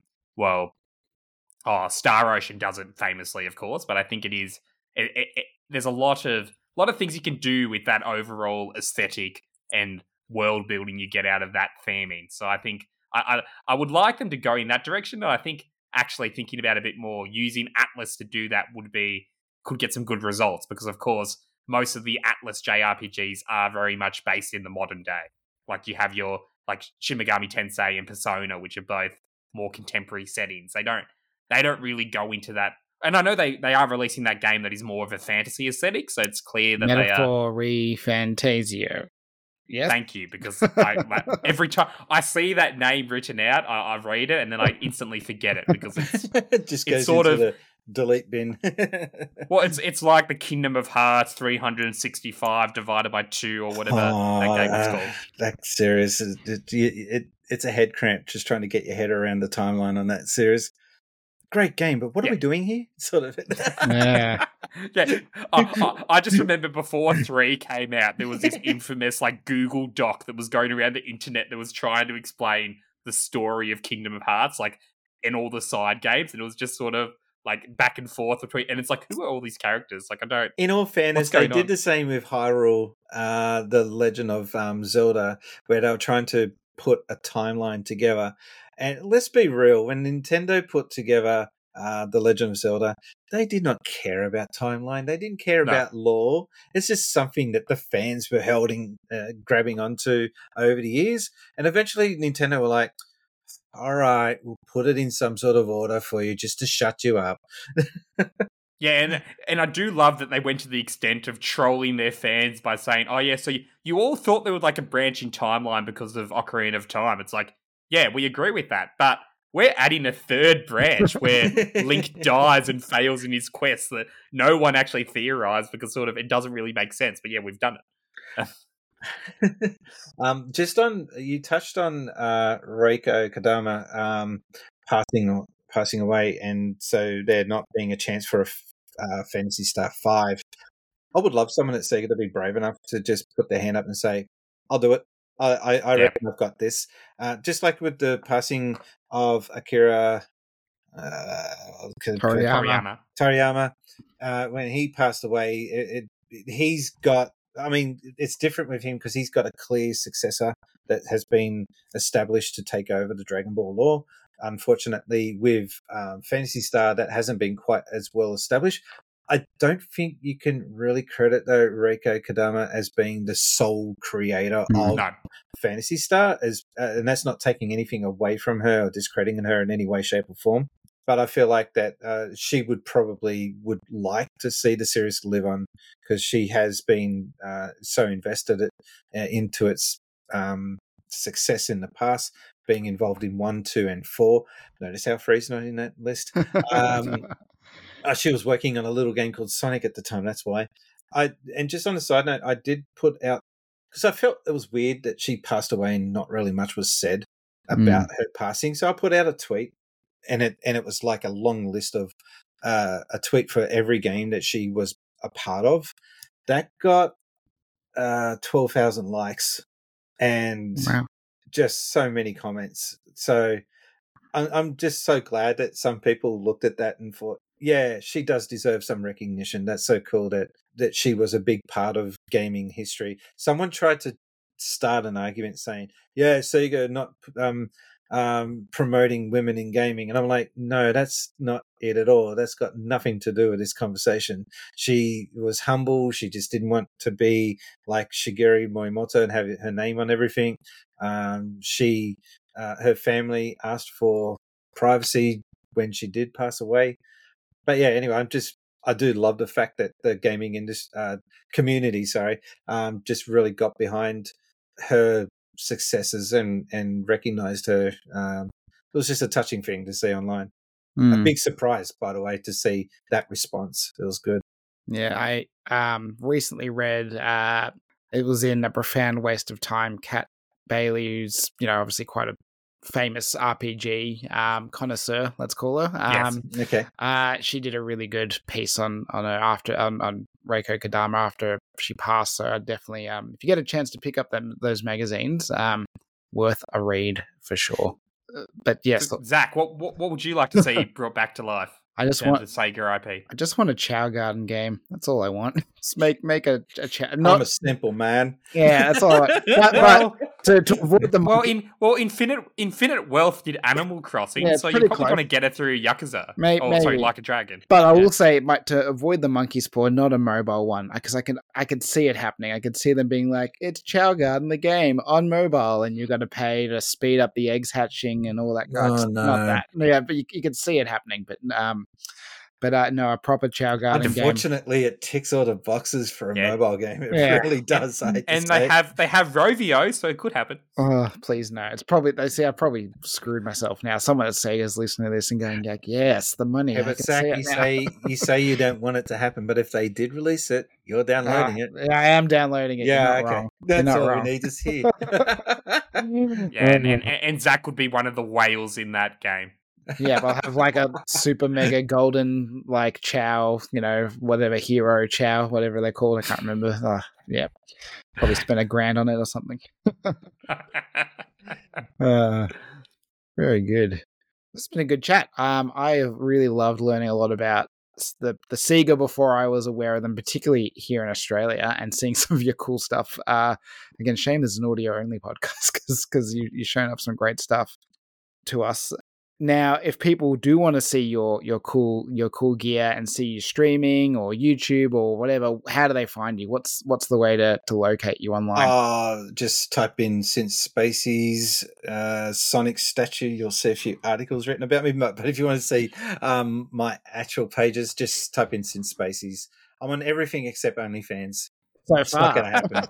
Star Ocean does it famously, of course, but I think it is. There's a lot of things you can do with that overall aesthetic and world building you get out of that theming. So I think I would like them to go in that direction. And I think actually thinking about it a bit more, using Atlas to do that could get some good results, because of course most of the Atlas JRPGs are very much based in the modern day. Like you have your like Shin Megami Tensei and Persona, which are both more contemporary settings. They don't really go into that. And I know they are releasing that game that is more of a fantasy aesthetic, so it's clear that Metaphor Fantasio. Yes. Thank you, because every time I see that name written out, I read it and then I instantly forget it, because it just goes into the delete bin. Well, it's like the Kingdom of Hearts 365 divided by 2 or whatever that game was called. That series, it's a head cramp just trying to get your head around the timeline on that series. Great game, but what are we doing here? Sort of. Yeah. I just remember before 3 came out, there was this infamous like Google Doc that was going around the internet that was trying to explain the story of Kingdom of Hearts, like in all the side games, and it was just sort of like back and forth between, and it's like, who are all these characters? Like, I don't. In all fairness, they did the same with Hyrule, the Legend of Zelda, where they were trying to put a timeline together. And let's be real, when Nintendo put together The Legend of Zelda, they did not care about timeline. They didn't care about lore. It's just something that the fans were grabbing onto over the years. And eventually Nintendo were like, all right, we'll put it in some sort of order for you just to shut you up. Yeah, and I do love that they went to the extent of trolling their fans by saying, oh yeah, so you all thought there was like a branching timeline because of Ocarina of Time. It's like, yeah, we agree with that, but we're adding a third branch where Link dies and fails in his quest that no one actually theorized because sort of it doesn't really make sense. But yeah, we've done it. Just on, you touched on Reiko Kodama passing away, and so there not being a chance for a Phantasy Star 5. I would love someone at Sega to be brave enough to just put their hand up and say, "I'll do it. I reckon I've got this." Just like with the passing of Akira Toriyama. When he passed away, he's got. I mean, it's different with him because he's got a clear successor that has been established to take over the Dragon Ball lore. Unfortunately, with Phantasy Star, that hasn't been quite as well established. I don't think you can really credit, though, Reiko Kodama as being the sole creator of Phantasy Star, and that's not taking anything away from her or discrediting her in any way, shape, or form. But I feel like that she would like to see the series live on because she has been so invested into its success in the past, being involved in 1, 2, and 4. Notice how 3's not in that list. She was working on a little game called Sonic at the time. That's why. And just on a side note, I did put out because I felt it was weird that she passed away and not really much was said about her passing. So I put out a tweet, and it was like a long list of a tweet for every game that she was a part of. That got 12,000 likes and just so many comments. So I'm just so glad that some people looked at that and thought, yeah, she does deserve some recognition. That's so cool that she was a big part of gaming history. Someone tried to start an argument saying, yeah, Sega not promoting women in gaming. And I'm like, no, that's not it at all. That's got nothing to do with this conversation. She was humble. She just didn't want to be like Shigeru Miyamoto and have her name on everything. Her family asked for privacy when she did pass away. But yeah, anyway, I do love the fact that the gaming community, just really got behind her successes and recognized her. It was just a touching thing to see online. A big surprise, by the way, to see that response. It was good. Yeah, I recently read it was in A Profound Waste of Time. Kat Bailey, who's obviously quite a famous RPG connoisseur, let's call her. Yes. Okay. She did a really good piece on her after on Reiko Kodama after she passed. So I definitely, if you get a chance to pick up those magazines, worth a read for sure. But yes, so, Zach, what would you like to see brought back to life? I just want the Sega IP. I just want a Chow Garden game. That's all I want. Just make a Chow. I'm a simple man. Yeah, that's all. But to avoid the Infinite Wealth did Animal Crossing, so you're probably going to get it through Yakuza. Sorry, Like a Dragon. But I will say, to avoid the monkey spawn, not a mobile one, because I can see it happening. I could see them being like, "It's Chow Garden, the game on mobile, and you're going to pay to speed up the eggs hatching and all that." Oh, no. Not that. Yeah, but you can see it happening. But no, a proper Chow Garden game. Unfortunately, it ticks all the boxes for a mobile game. It really does. And they have Rovio, so it could happen. Oh, please no! It's probably I probably screwed myself now. Someone at Sega's listening to this and going, like, "Yes, the money." Yeah, but Zach, you say you don't want it to happen, but if they did release it, you're downloading it. I am downloading it. Yeah, okay. That's all we need to hear. and Zach would be one of the whales in that game. Yeah, I'll have like a super mega golden Chow, whatever hero Chow, whatever they're called. I can't remember. Yeah, probably spent $1,000 on it or something. Very good. It's been a good chat. I really loved learning a lot about the Sega before I was aware of them, particularly here in Australia, and seeing some of your cool stuff. Again, shame there's an audio only podcast because you've shown up some great stuff to us. Now, if people do want to see your cool gear and see you streaming or YouTube or whatever, how do they find you? What's the way to locate you online? Just type in Since Spacey's Sonic statue. You'll see a few articles written about me. But if you want to see my actual pages, just type in Since Spacey's. I'm on everything except OnlyFans. It's not going to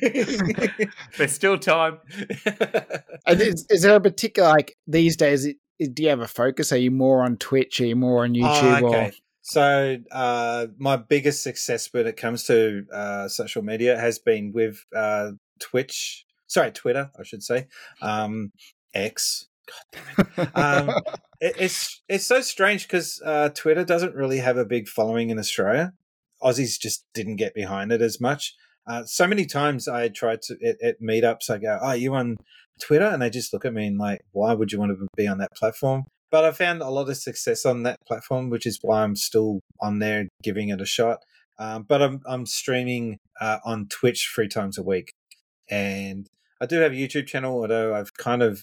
happen. There's still time. Is there a particular, these days, do you have a focus? Are you more on Twitch? Are you more on YouTube? Okay. So my biggest success when it comes to social media has been with Twitter, I should say. X. God damn it. It's so strange because Twitter doesn't really have a big following in Australia. Aussies just didn't get behind it as much. So many times I tried to at meetups, I go, "Oh, you on Twitter?" And they just look at me and like, "Why would you want to be on that platform?" But I found a lot of success on that platform, which is why I'm still on there giving it a shot. But I'm streaming on Twitch 3 times a week, and I do have a YouTube channel, although I've kind of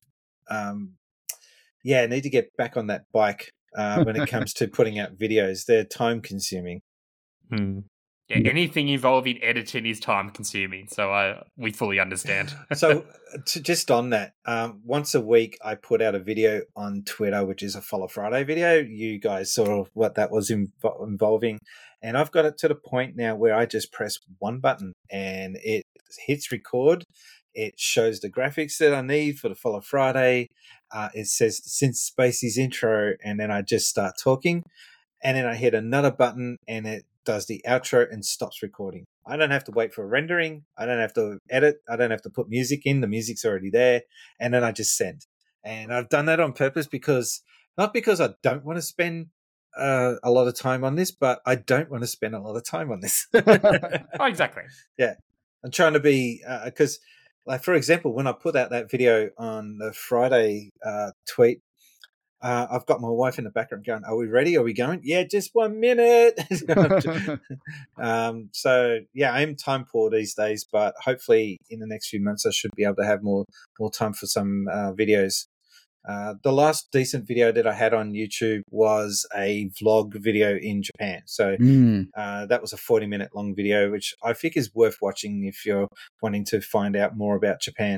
need to get back on that bike when it comes to putting out videos. They're time consuming. Yeah, anything involving editing is time consuming, so we fully understand. So just on that, once a week I put out a video on Twitter, which is a Follow Friday video. You guys saw what that was involving, and I've got it to the point now where I just press one button and it hits record. It shows the graphics that I need for the Follow Friday. It says since Spacey's intro, and then I just start talking, and then I hit another button and it does the outro and stops recording. I don't have to wait for rendering. I don't have to edit. I don't have to put music in. The music's already there. And then I just send. And I've done that on purpose not because I don't want to spend a lot of time on this, but I don't want to spend a lot of time on this. Oh, exactly. Yeah. I'm trying to be, because like, for example, when I put out that video on the Friday tweet, I've got my wife in the background going, "Are we ready? Are we going?" "Yeah, just 1 minute." So yeah, I am time poor these days, but hopefully in the next few months I should be able to have more time for some videos. The last decent video that I had on YouTube was a vlog video in Japan. So that was a 40-minute long video, which I think is worth watching if you're wanting to find out more about Japan.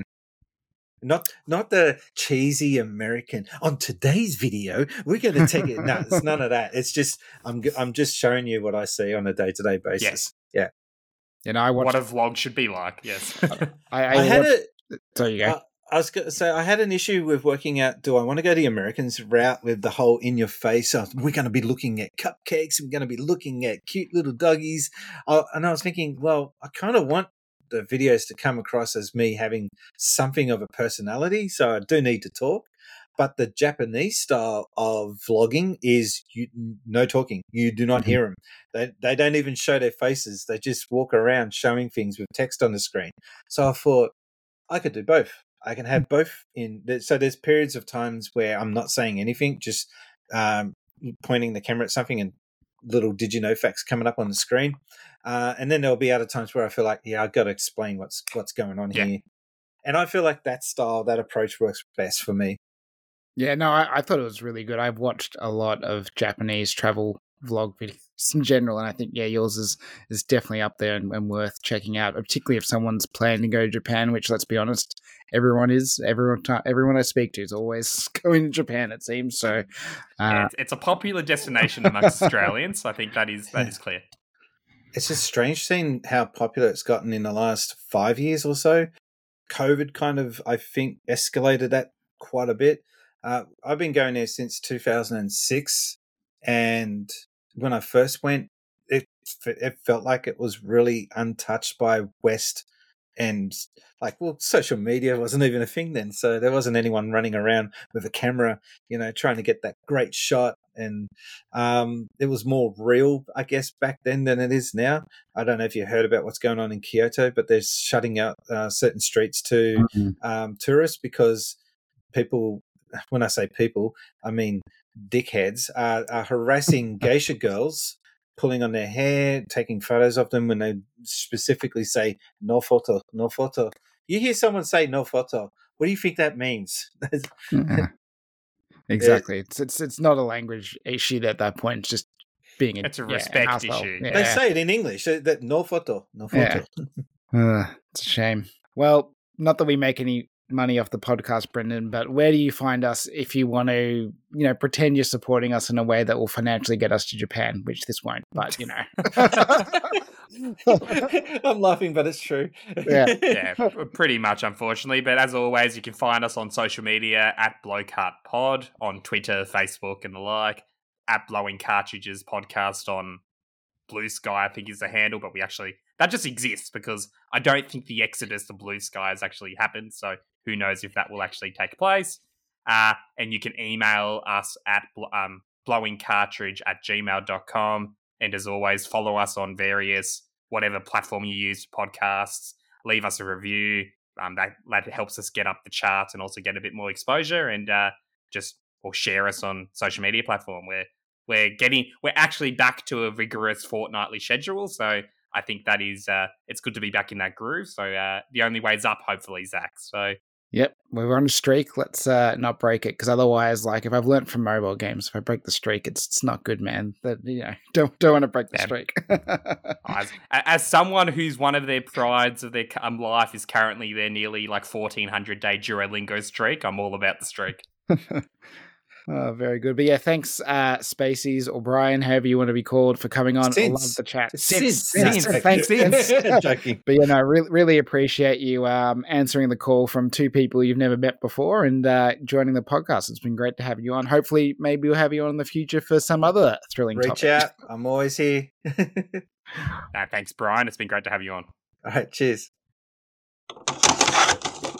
Not the cheesy American. On today's video, we're going to take it. No, it's none of that. It's just I'm just showing you what I see on a day-to-day basis. Yes. Yeah. And I watched what a vlog should be like. Yes. I had it. So you go. I was going to say I had an issue with working out. Do I want to go the Americans route with the whole in your face? We're going to be looking at cupcakes. We're going to be looking at cute little doggies. And I was thinking, well, I kind of want the videos to come across as me having something of a personality, so I do need to talk. But the Japanese style of vlogging is no talking. You do not hear them. They don't even show their faces. They just walk around showing things with text on the screen. So I thought I could do both. I can have both in. So there's periods of times where I'm not saying anything, just pointing the camera at something and little did you know facts coming up on the screen. And then there'll be other times where I feel like, I've got to explain what's going on here. And I feel like that approach works best for me. Yeah, no, I thought it was really good. I've watched a lot of Japanese travel vlog videos in general, and I think, yours is definitely up there and worth checking out, particularly if someone's planning to go to Japan, which, let's be honest, everyone is. Everyone I speak to is always going to Japan, it seems. So it's a popular destination amongst Australians. I think that is clear. It's just strange seeing how popular it's gotten in the last 5 years or so. COVID kind of, I think, escalated that quite a bit. I've been going there since 2006, and when I first went, it felt like it was really untouched by West, and social media wasn't even a thing then, so there wasn't anyone running around with a camera, trying to get that great shot, and it was more real, I guess, back then than it is now. I don't know if you heard about what's going on in Kyoto, but they're shutting out certain streets to tourists because people, when I say people, I mean dickheads, are harassing geisha girls, pulling on their hair, taking photos of them when they specifically say no photo, no photo. You hear someone say no photo, what do you think that means? Exactly. It's not a language issue at that point. It's just being it's a respect issue. They say it in English, that no photo, no photo. It's a shame. Well, not that we make any money off the podcast, Brendan, but where do you find us if you want to, pretend you're supporting us in a way that will financially get us to Japan, which this won't, but, I'm laughing, but it's true. Yeah, pretty much, unfortunately. But as always, you can find us on social media at BlowCartPod on Twitter, Facebook, and the like. At Blowing Cartridges Podcast on Blue Sky, I think is the handle, but that just exists because I don't think the exodus to Blue Sky has actually happened. So who knows if that will actually take place. And you can email us at blowingcartridge@gmail.com. And as always, follow us on whatever platform you use for podcasts. Leave us a review. That helps us get up the charts and also get a bit more exposure. And or share us on social media platform. We're actually back to a rigorous fortnightly schedule. So I think that is it's good to be back in that groove. So the only way's up, hopefully, Zach. So. Yep, we're on a streak. Let's not break it, because otherwise, if I've learnt from mobile games, if I break the streak, it's not good, man. That don't want to break the streak. As someone who's one of their prides of their life is currently their nearly 1,400-day Duolingo streak, I'm all about the streak. Oh, very good. But yeah, thanks, Spacies or Brian, however you want to be called, for coming on. I love the chat. Since. Thanks. Joking. But really appreciate you answering the call from two people you've never met before and joining the podcast. It's been great to have you on. Hopefully, maybe we'll have you on in the future for some other thrilling topic. Reach out. I'm always here. Thanks, Brian. It's been great to have you on. All right. Cheers.